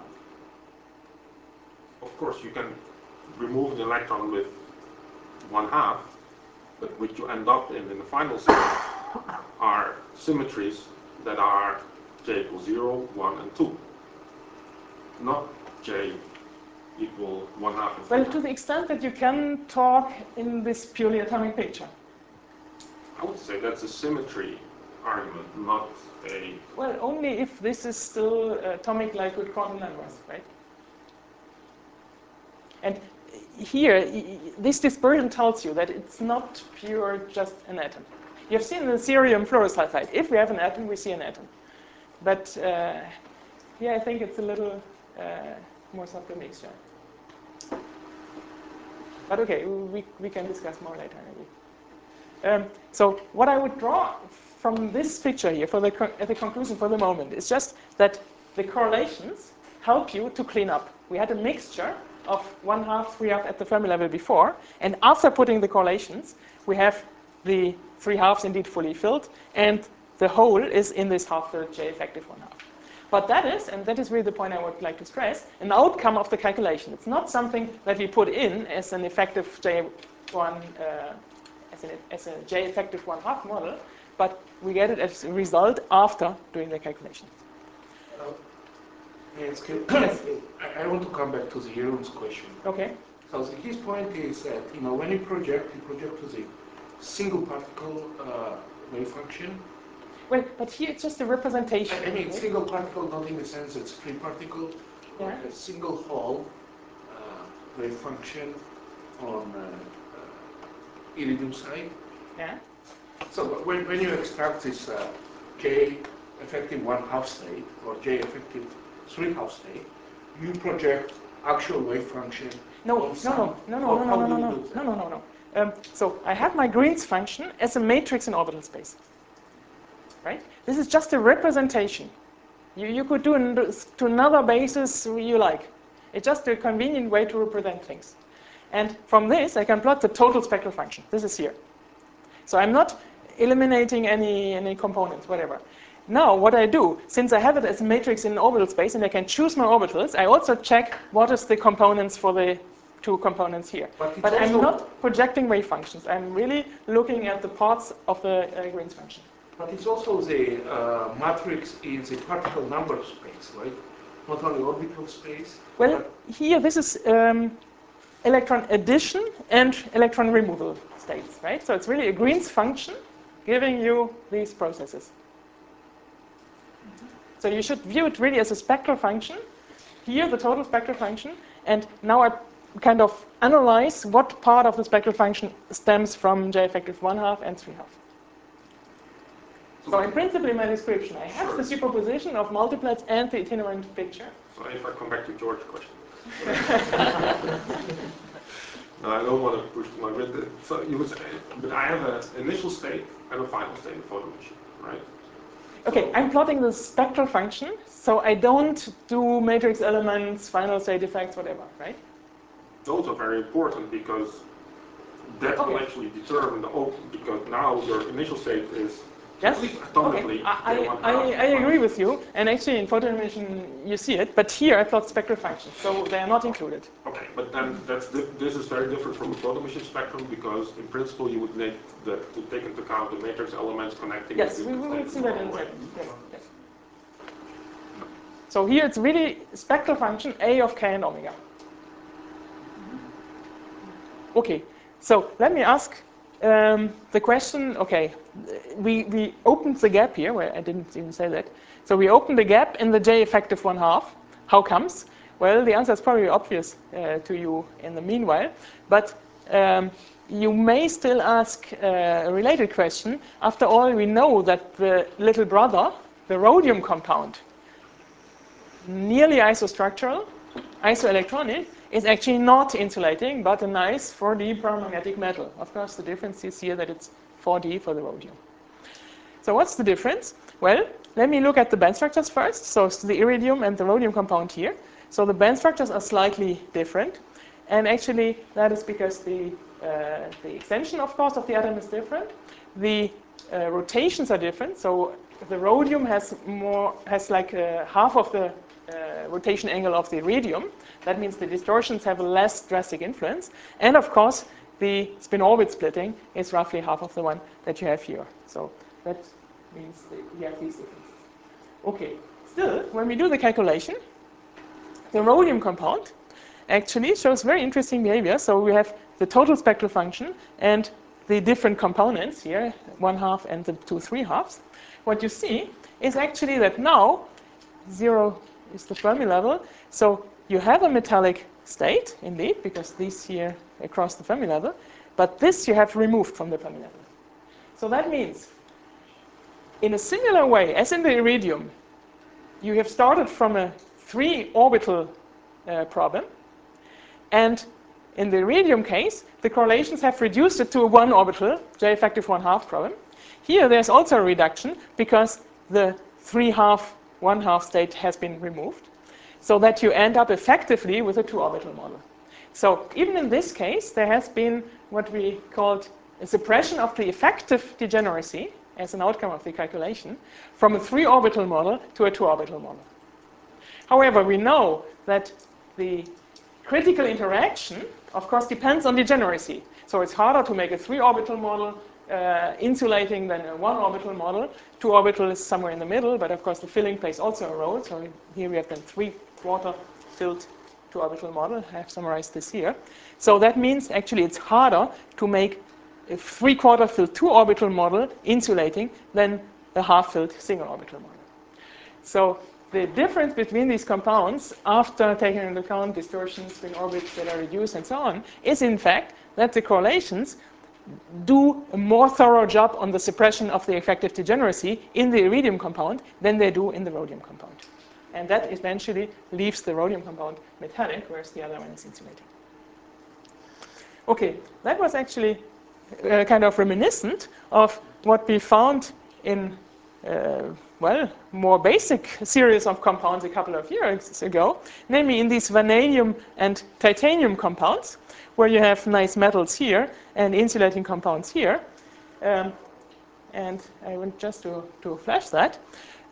Of course, you can remove the electron with 1/2, but what you end up in the final state are symmetries that are j equals 0, 1, and 2, not j equal 1/2 and 3. Well, to the extent that you can talk in this purely atomic picture. I would say that's a symmetry argument, not a... Well, only if this is still atomic like with quantum numbers, right? And here, this dispersion tells you that it's not pure just an atom. You've seen the cerium fluorosulfide. If we have an atom, we see an atom. But here I think it's a little more subtle mixture. But okay, we can discuss more later maybe. So what I would draw from this picture here for the conclusion for the moment is just that the correlations help you to clean up. We had a mixture of 1/2, 3/2 at the Fermi level before, and after putting the correlations, we have the 3/2 indeed fully filled, and the hole is in this half-filled J effective 1/2. But that is, and that is really the point I would like to stress, an outcome of the calculation. It's not something that we put in as an effective J1, as a J effective 1/2 model, but we get it as a result after doing the calculation. Yes. I want to come back to the Jeroen's question. Okay. So his point is that when you project to the single particle wave function. Well, but here it's just a representation. I mean, single particle, not in the sense it's free particle, yeah. A single Hall wave function on iridium side. Yeah. So when you extract this J effective 1/2 state or J effective 3/2 state, you project actual wave function. No. So I have my Green's function as a matrix in orbital space. Right? This is just a representation. You could do to another basis you like. It's just a convenient way to represent things. And from this, I can plot the total spectral function. This is here. So I'm not eliminating any components, whatever. Now, what I do, since I have it as a matrix in orbital space and I can choose my orbitals, I also check what is the components for the two components here. But I'm not projecting wave functions. I'm really looking at the parts of the Green's function. But it's also the matrix in the particle number space, right? Not only orbital space. Well, here this is electron addition and electron removal states, right? So it's really a Green's function giving you these processes. So you should view it really as a spectral function. Here, the total spectral function. And now I kind of analyze what part of the spectral function stems from J effective 1/2 and 3/2. So in principle, in my description, I have the superposition of multiplets and the itinerant picture. So if I come back to George's question. No, I don't want to push too much. So you would say, but I have an initial state and a final state in photon machine, right? Okay, I'm plotting the spectral function, so I don't do matrix elements, final state effects, whatever, right? Those are very important because that will actually determine because now your initial state is atomically. I agree with you, and actually in photon emission you see it, but here I plot spectral functions, so they are not included. Okay, but then this is very different from the photon emission spectrum because in principle you would need to take into account the matrix elements connecting. Yes, we will see that in a second. Yes. So here it's really spectral function A of k and omega. Okay, so let me ask the question, okay, we opened the gap here, where I didn't even say that. So we opened the gap in the J effective 1/2. How comes? Well, the answer is probably obvious to you in the meanwhile, but you may still ask a related question. After all, we know that the little brother, the rhodium compound, nearly isostructural, isoelectronic, is actually not insulating, but a nice 4D paramagnetic metal. Of course, the difference is here that it's 4D for the rhodium. So what's the difference? Well, let me look at the band structures first. So it's the iridium and the rhodium compound here. So the band structures are slightly different. And actually, that is because the extension, of course, of the atom is different. The rotations are different. So the rhodium has like half of the rotation angle of the iridium. That means the distortions have a less drastic influence. And of course, the spin-orbit splitting is roughly half of the one that you have here. So that means that you have these differences. Okay, still, when we do the calculation, the rhodium compound actually shows very interesting behavior. So we have the total spectral function and the different components here, 1/2 and the 2 3/2. What you see is actually that now 0 is the Fermi level. So you have a metallic state, indeed, because these here across the Fermi level, but this you have removed from the Fermi level. So that means, in a similar way as in the iridium, you have started from a 3-orbital problem, and in the iridium case, the correlations have reduced it to a 1-orbital, J effective 1/2 problem. Here there's also a reduction because the 3/2, 1/2 state has been removed, so that you end up effectively with a 2-orbital model. So even in this case, there has been what we called a suppression of the effective degeneracy as an outcome of the calculation from a 3-orbital model to a 2-orbital model. However, we know that the critical interaction, of course, depends on degeneracy. So it's harder to make a 3-orbital model insulating than a 1-orbital model. 2-orbital is somewhere in the middle, but of course the filling plays also a role. So here we have the 3/4 filled 2-orbital model. I have summarized this here. So that means actually it's harder to make a 3/4 filled 2-orbital model insulating than a half-filled single-orbital model. So the difference between these compounds, after taking into account distortions, spin orbits that are reduced, and so on, is in fact that the correlations do a more thorough job on the suppression of the effective degeneracy in the iridium compound than they do in the rhodium compound. And that eventually leaves the rhodium compound metallic, whereas the other one is insulating. Okay, that was actually kind of reminiscent of what we found in more basic series of compounds a couple of years ago, namely in these vanadium and titanium compounds, where you have nice metals here and insulating compounds here. And I want just to flash that.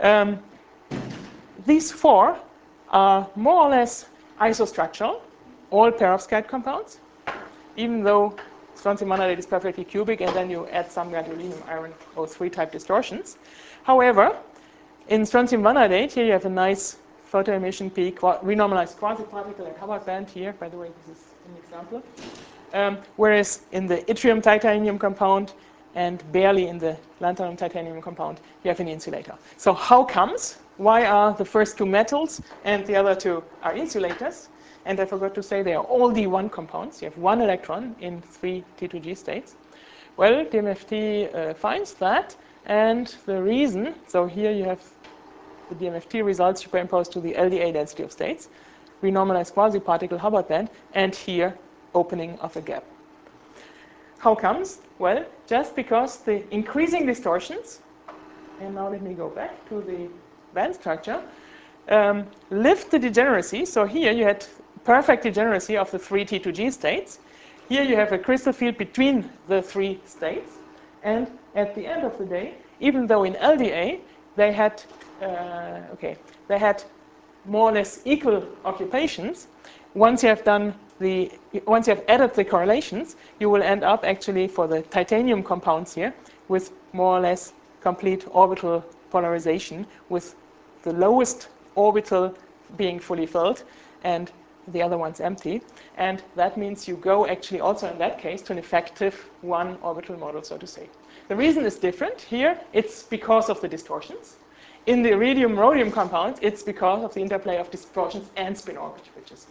These 4 are more or less isostructural, all perovskite compounds, even though strontium vanadate is perfectly cubic, and then you add some gadolinium iron O3 type distortions. However, in strontium vanadate, here you have a nice photoemission peak, renormalized quasi-particle and Hubbard band here. By the way, this is an example. Whereas in the yttrium titanium compound and barely in the lanthanum titanium compound, you have an insulator. So how comes? Why are the first 2 metals and the other 2 are insulators? And I forgot to say they are all D1 compounds. You have 1 electron in 3 T2G states. Well, DMFT finds that, and the reason, so here you have the DMFT results superimposed to the LDA density of states, renormalized quasi-particle Hubbard band, and here opening of a gap. How comes? Well, just because the increasing distortions, and now let me go back to the band structure, lift the degeneracy. So here you had perfect degeneracy of the 3 T2G states. Here you have a crystal field between the 3 states. And at the end of the day, even though in LDA they had more or less equal occupations, once you have added the correlations, you will end up actually for the titanium compounds here with more or less complete orbital polarization, with the lowest orbital being fully filled and the other one's empty. And that means you go actually also in that case to an effective 1 orbital model, so to say. The reason is different. Here it's because of the distortions. In the iridium-rhodium compound, it's because of the interplay of distortions and spin orbit, which is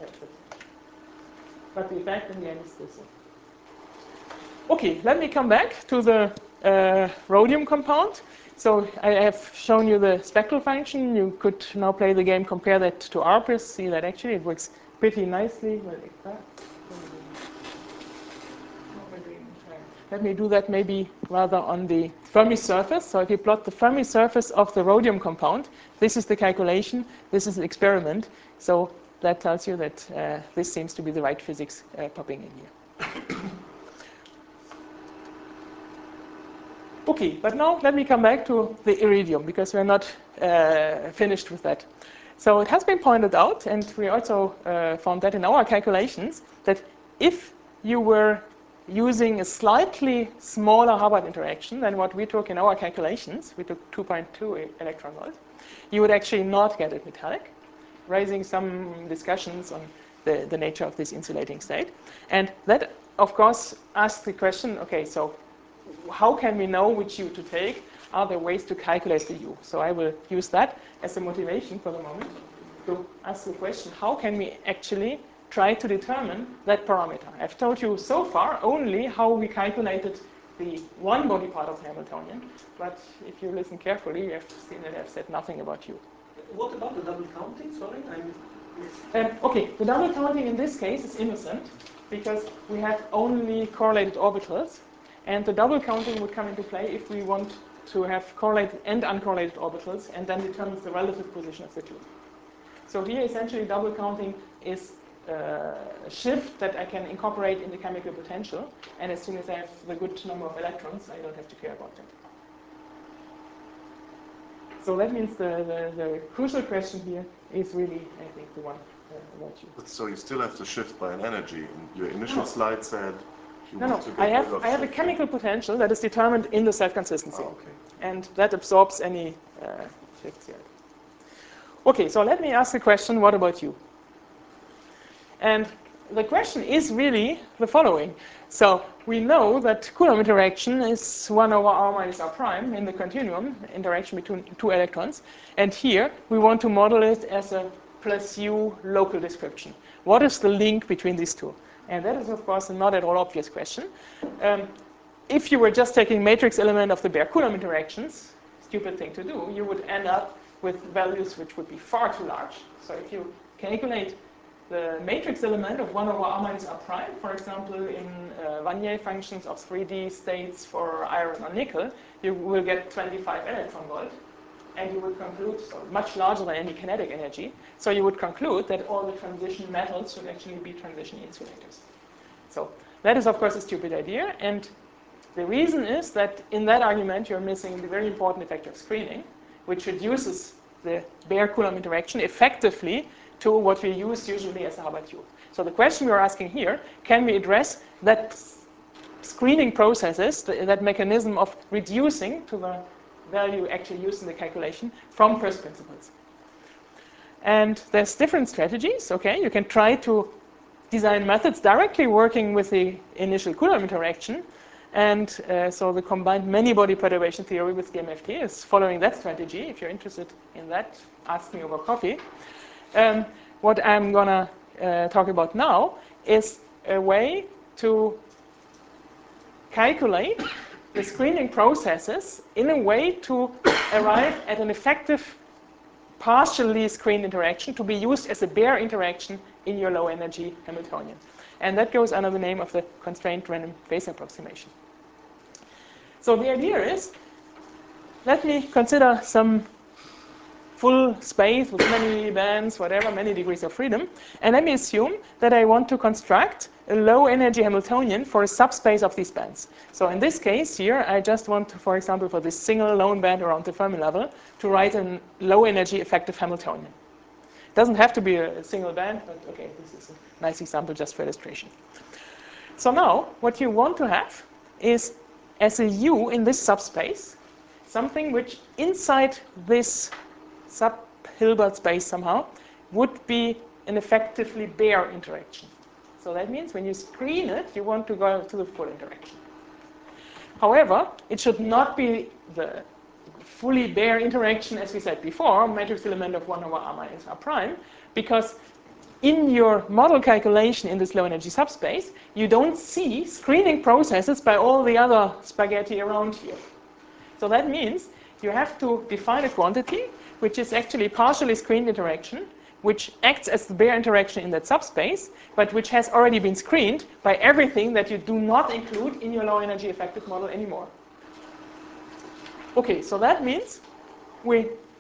but the effect in the end is this one. Okay, let me come back to the rhodium compound. So I have shown you the spectral function. You could now play the game, compare that to ARPIS, see that actually it works pretty nicely. Let me do that maybe rather on the Fermi surface. So if you plot the Fermi surface of the rhodium compound, this is the calculation, this is the experiment. So that tells you that this seems to be the right physics popping in here. Okay, but now let me come back to the iridium, because we're not finished with that. So it has been pointed out, and we also found that in our calculations, that if you were using a slightly smaller Hubbard interaction than what we took in our calculations, we took 2.2 electron volt, you would actually not get it metallic, raising some discussions on the nature of this insulating state. And that, of course, asks the question, okay, so how can we know which U to take? Are there ways to calculate the U? So I will use that as a motivation for the moment to ask the question, how can we actually try to determine that parameter? I've told you so far only how we calculated the one body part of the Hamiltonian, but if you listen carefully, you have seen that I've said nothing about U. What about the double counting? Sorry, okay, the double counting in this case is innocent because we have only correlated orbitals, and the double counting would come into play if we want to have correlated and uncorrelated orbitals, and then determines the relative position of the two. So here, essentially, double counting is a shift that I can incorporate in the chemical potential, and as soon as I have the good number of electrons, I don't have to care about that. So that means the crucial question here is really, I think, the one about you. But so you still have to shift by an energy. Your initial slide said you want to get I rid of have a shifting. chemical potential that is determined in the self-consistency. Oh, okay. And that absorbs any shifts here. Okay, so let me ask the question, what about you? And the question is really the following. So we know that Coulomb interaction is 1 over r minus r prime in the continuum, interaction between two electrons. And here we want to model it as a plus u local description. What is the link between these two? And that is, of course, a not at all obvious question. If you were just taking matrix element of the bare Coulomb interactions, stupid thing to do, you would end up with values which would be far too large. So if you calculate the matrix element of 1 over r minus r prime, for example, in Wannier functions of 3D states for iron or nickel, you will get 25 electron volt. And you would conclude, so much larger than any kinetic energy, so you would conclude that all the transition metals should actually be transition insulators. So that is, of course, a stupid idea. And the reason is that in that argument, you're missing the very important effect of screening, which reduces the bare Coulomb interaction effectively to what we use usually as a Hubbard U. So the question we're asking here, can we address that screening processes, that mechanism of reducing to the value actually used in the calculation from first principles? And there's different strategies, okay? You can try to design methods directly working with the initial Coulomb interaction. And so the combined many-body perturbation theory with the MFT is following that strategy. If you're interested in that, ask me over coffee. What I'm going to talk about now is a way to calculate the screening processes in a way to arrive at an effective partially screened interaction to be used as a bare interaction in your low-energy Hamiltonian. And that goes under the name of the constrained random phase approximation. So the idea is, let me consider some full space with many bands, whatever, many degrees of freedom. And let me assume that I want to construct a low-energy Hamiltonian for a subspace of these bands. So in this case here, I just want to, for example, for this single lone band around the Fermi level, to write a low-energy effective Hamiltonian. It doesn't have to be a single band, but okay, this is a nice example just for illustration. So now, what you want to have is, as a U in this subspace, something which inside this sub-Hilbert space somehow would be an effectively bare interaction. So that means when you screen it, you want to go to the full interaction. However, it should not be the fully bare interaction, as we said before, matrix element of 1 over r minus r prime, because in your model calculation in this low energy subspace, you don't see screening processes by all the other spaghetti around here. So that means you have to define a quantity which is actually partially screened interaction, which acts as the bare interaction in that subspace, but which has already been screened by everything that you do not include in your low energy effective model anymore. Okay, so that means we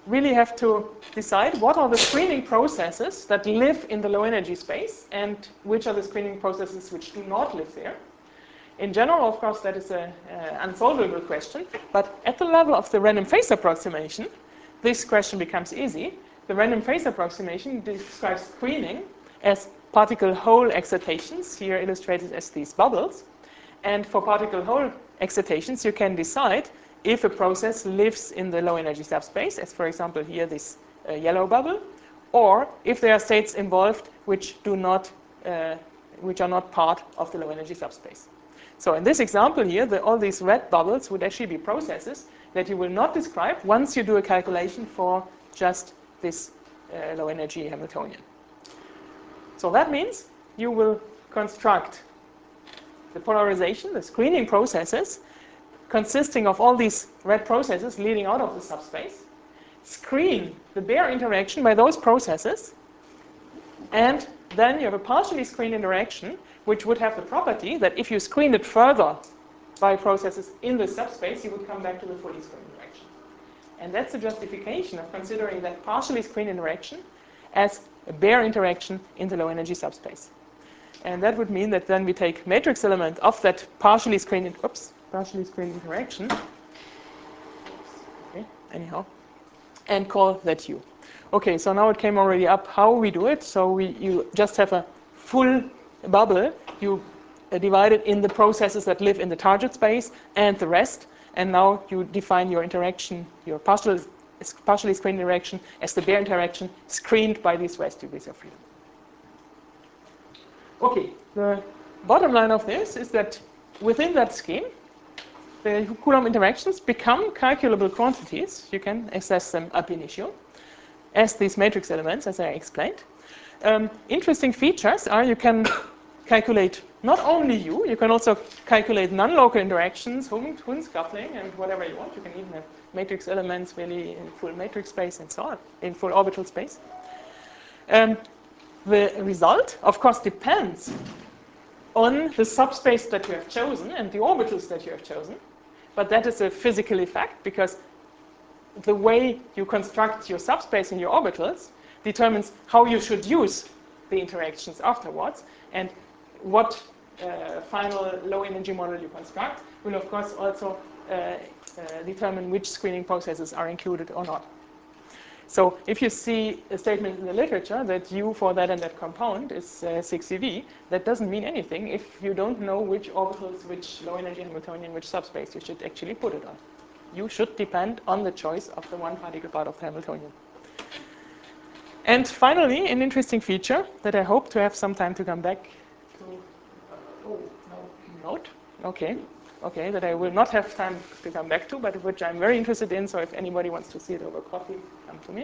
really have to decide what are the screening processes that live in the low energy space and which are the screening processes which do not live there. In general, of course, that is an unsolvable question, but at the level of the random phase approximation, this question becomes easy. The random phase approximation describes screening as particle hole excitations, here illustrated as these bubbles. And for particle hole excitations, you can decide if a process lives in the low energy subspace, as for example here this yellow bubble, or if there are states involved which are not part of the low energy subspace. So in this example here, all these red bubbles would actually be processes that you will not describe once you do a calculation for just this low energy Hamiltonian. So that means you will construct the polarization, the screening processes, consisting of all these red processes leading out of the subspace, screen the bare interaction by those processes, and then you have a partially screened interaction which would have the property that if you screen it further by processes in the subspace, you would come back to the fully screened interaction. And that's the justification of considering that partially screened interaction as a bare interaction in the low energy subspace. And that would mean that then we take matrix element of that partially screened interaction, okay, anyhow, and call that U. Okay, so now it came already up how we do it. So you just have a full bubble. You divide it in the processes that live in the target space and the rest. And now you define your interaction, your partially screened interaction as the bare interaction screened by these rest degrees of freedom. Okay, the bottom line of this is that within that scheme, the Coulomb interactions become calculable quantities. You can access them ab initio as these matrix elements, as I explained. Interesting features are you can calculate not only U, you can also calculate non-local interactions, Hund's coupling, and whatever you want. You can even have matrix elements really in full matrix space and so on, in full orbital space. The result, of course, depends on the subspace that you have chosen and the orbitals that you have chosen. But that is a physical effect because the way you construct your subspace and your orbitals determines how you should use the interactions afterwards. And what final low energy model you construct will, of course, also determine which screening processes are included or not. So if you see a statement in the literature that U for that and that compound is 6eV, that doesn't mean anything if you don't know which orbitals, which low energy Hamiltonian, which subspace you should actually put it on. U should depend on the choice of the one particle part of the Hamiltonian. And finally, an interesting feature that I hope to have some time to come back to. Oh, no, note. Okay, that I will not have time to come back to, but which I'm very interested in. So if anybody wants to see it over coffee, come to me.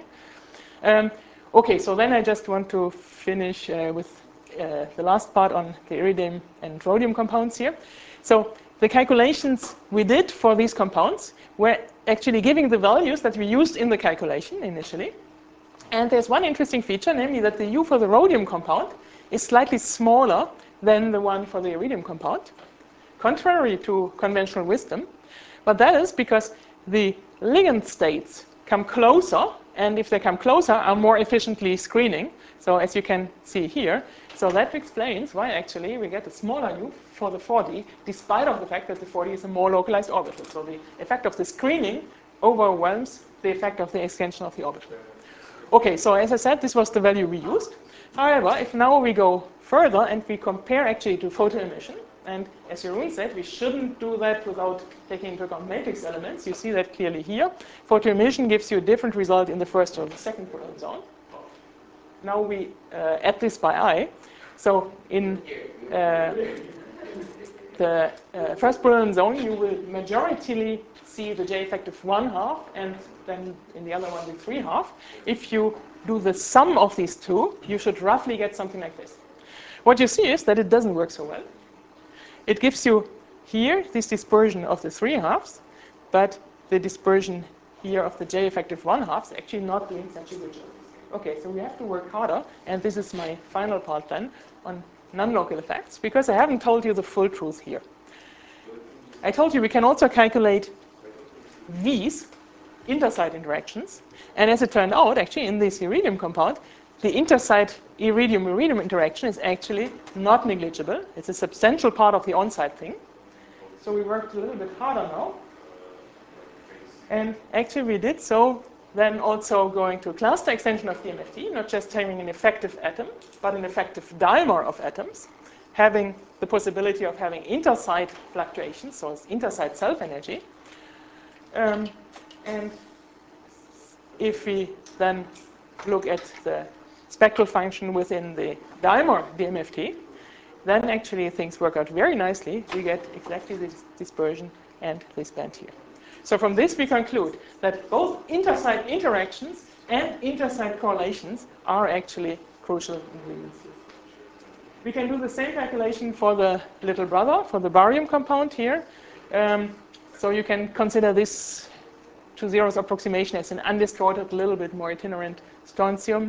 Okay, so then I just want to finish with the last part on the iridium and rhodium compounds here. So the calculations we did for these compounds were actually giving the values that we used in the calculation initially. And there's one interesting feature, namely that the U for the rhodium compound is slightly smaller than the one for the iridium compound, contrary to conventional wisdom. But that is because the ligand states come closer, and if they come closer, are more efficiently screening. So as you can see here, so that explains why actually we get a smaller U for the 4D, despite of the fact that the 4D is a more localized orbital. So the effect of the screening overwhelms the effect of the extension of the orbital. Okay, so as I said, this was the value we used. However, if now we go further and we compare actually to photoemission, and as Jeroen said, we shouldn't do that without taking into account matrix elements. You see that clearly here. Photoemission gives you a different result in the first or the second Coulomb zone. Now we add this by eye. So in the first Coulomb zone, you will majoritarily see the J effective 1/2, and then in the other one the 3/2. If you do the sum of these two, you should roughly get something like this. What you see is that it doesn't work so well. It gives you here this dispersion of the 3/2, but the dispersion here of the J effective 1/2 is actually not doing such a good job. Okay, so we have to work harder, and this is my final part then on non-local effects, because I haven't told you the full truth here. I told you we can also calculate V's intersite interactions. And as it turned out, actually, in this iridium compound, the intersite iridium-iridium interaction is actually not negligible. It's a substantial part of the on-site thing. So we worked a little bit harder now. And actually we did so then also going to cluster extension of DMFT, not just having an effective atom, but an effective dimer of atoms, having the possibility of having intersite fluctuations, so it's intersite self-energy. And if we then look at the spectral function within the dimer DMFT, then actually things work out very nicely. We get exactly this dispersion and this band here. So from this we conclude that both intersite interactions and intersite correlations are actually crucial ingredients. We can do the same calculation for the little brother, for the barium compound here. So you can consider this 2 zeros approximation as an undistorted, little bit more itinerant strontium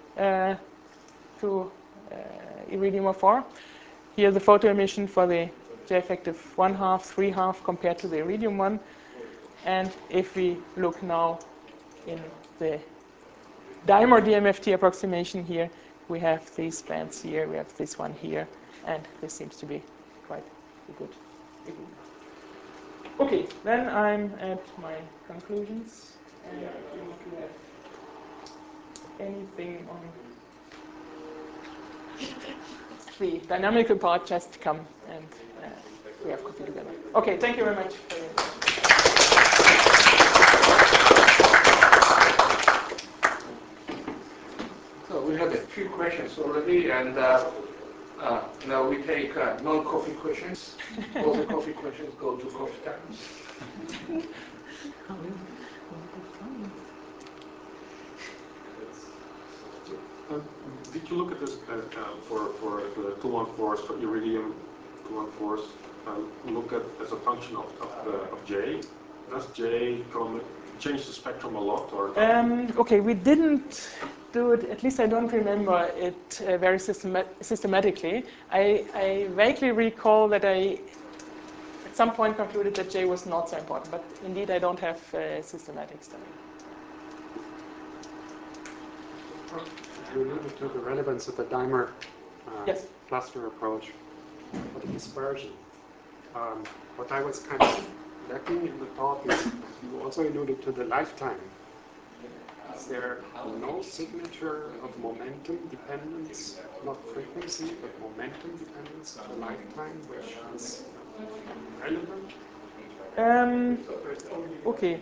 to iridium-4. Here the photo emission for the J effective 1/2, 3/2 compared to the iridium one. And if we look now in the dimer DMFT approximation here, we have these bands here, we have this one here, and this seems to be quite a good agreement. Okay, then I'm at my conclusions. And if you have anything on the dynamical part, just come and we have coffee together. Okay, thank you very much for your attention. So we have a few questions already, and now we take non-coffee questions. All the coffee questions go to coffee time. Did you look at this for the 214s, for iridium 214s, look at as a function of J? Does J change the spectrum a lot? Or okay, we didn't do it, at least I don't remember it very systematically. I vaguely recall that I at some point concluded that J was not so important, but indeed I don't have a systematic study. You alluded to the relevance of the dimer Yes. cluster approach for the dispersion. What I was kind of lacking in the talk is you also alluded to the lifetime. Is there no signature of momentum dependence, not frequency, but momentum dependence to lifetime, which is relevant? Okay.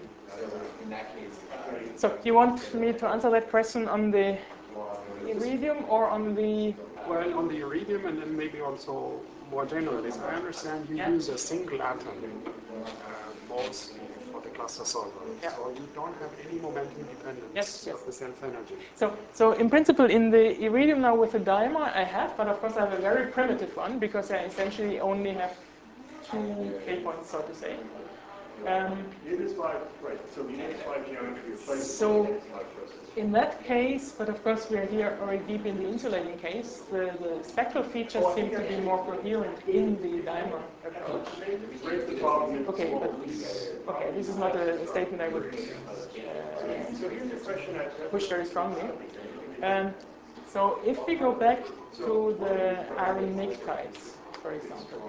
So you want me to answer that question on the iridium or on the... Well, on the iridium, and then maybe also more generally. So I understand you use a single atom mostly for the cluster solver. Yeah. So you don't have any momentum dependence Yes. of the self-energy. So in principle, in the iridium now with the dimer, I have, but of course I have a very primitive one because I essentially only have 2 K points, so to say. Unit 5, right, so Unit 5 geometry replaces So the life process. in that case, but of course we are here already deep in the insulating case, the spectral features seem to be more coherent in the dimer approach. Break the problem. Okay, but okay, this is not a statement I would So here's a question push very strongly. So if we go back to the iron pnictides, for example,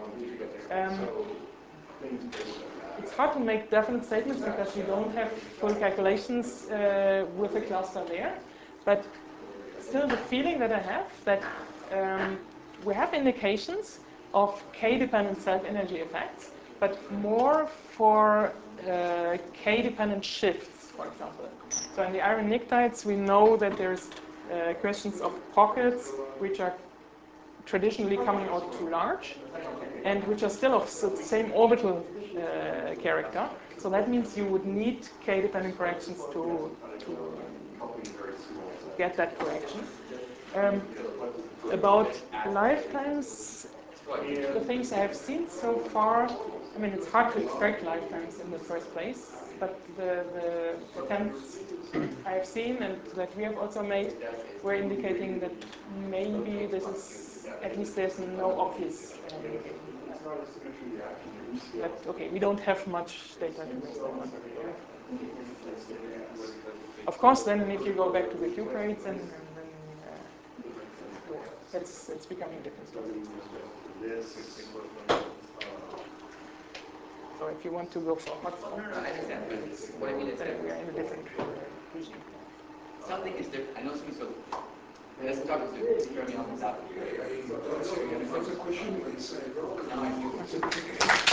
it's hard to make definite statements because we don't have full calculations with the cluster there. But still the feeling that I have that we have indications of K-dependent self-energy effects, but more for K-dependent shifts, for example. So in the iron pnictides, we know that there's questions of pockets which are traditionally coming out too large and which are still of the same orbital character. So that means you would need K-dependent corrections to get that correction. About lifetimes, the things I have seen so far, I mean, it's hard to extract lifetimes in the first place, but the attempts I have seen and that we have also made were indicating that maybe this is, at least there's no obvious indication. not a symmetry you have to use. But okay, we don't have much data to make that one. Of course, then if you go back to the cube rates, and it's becoming a different story. So if you want to go for hot spot, I understand. What I mean is that we are in a different regime. something is different. I know something. So let's talk to Jeremy on the top. That's a question. Now I do.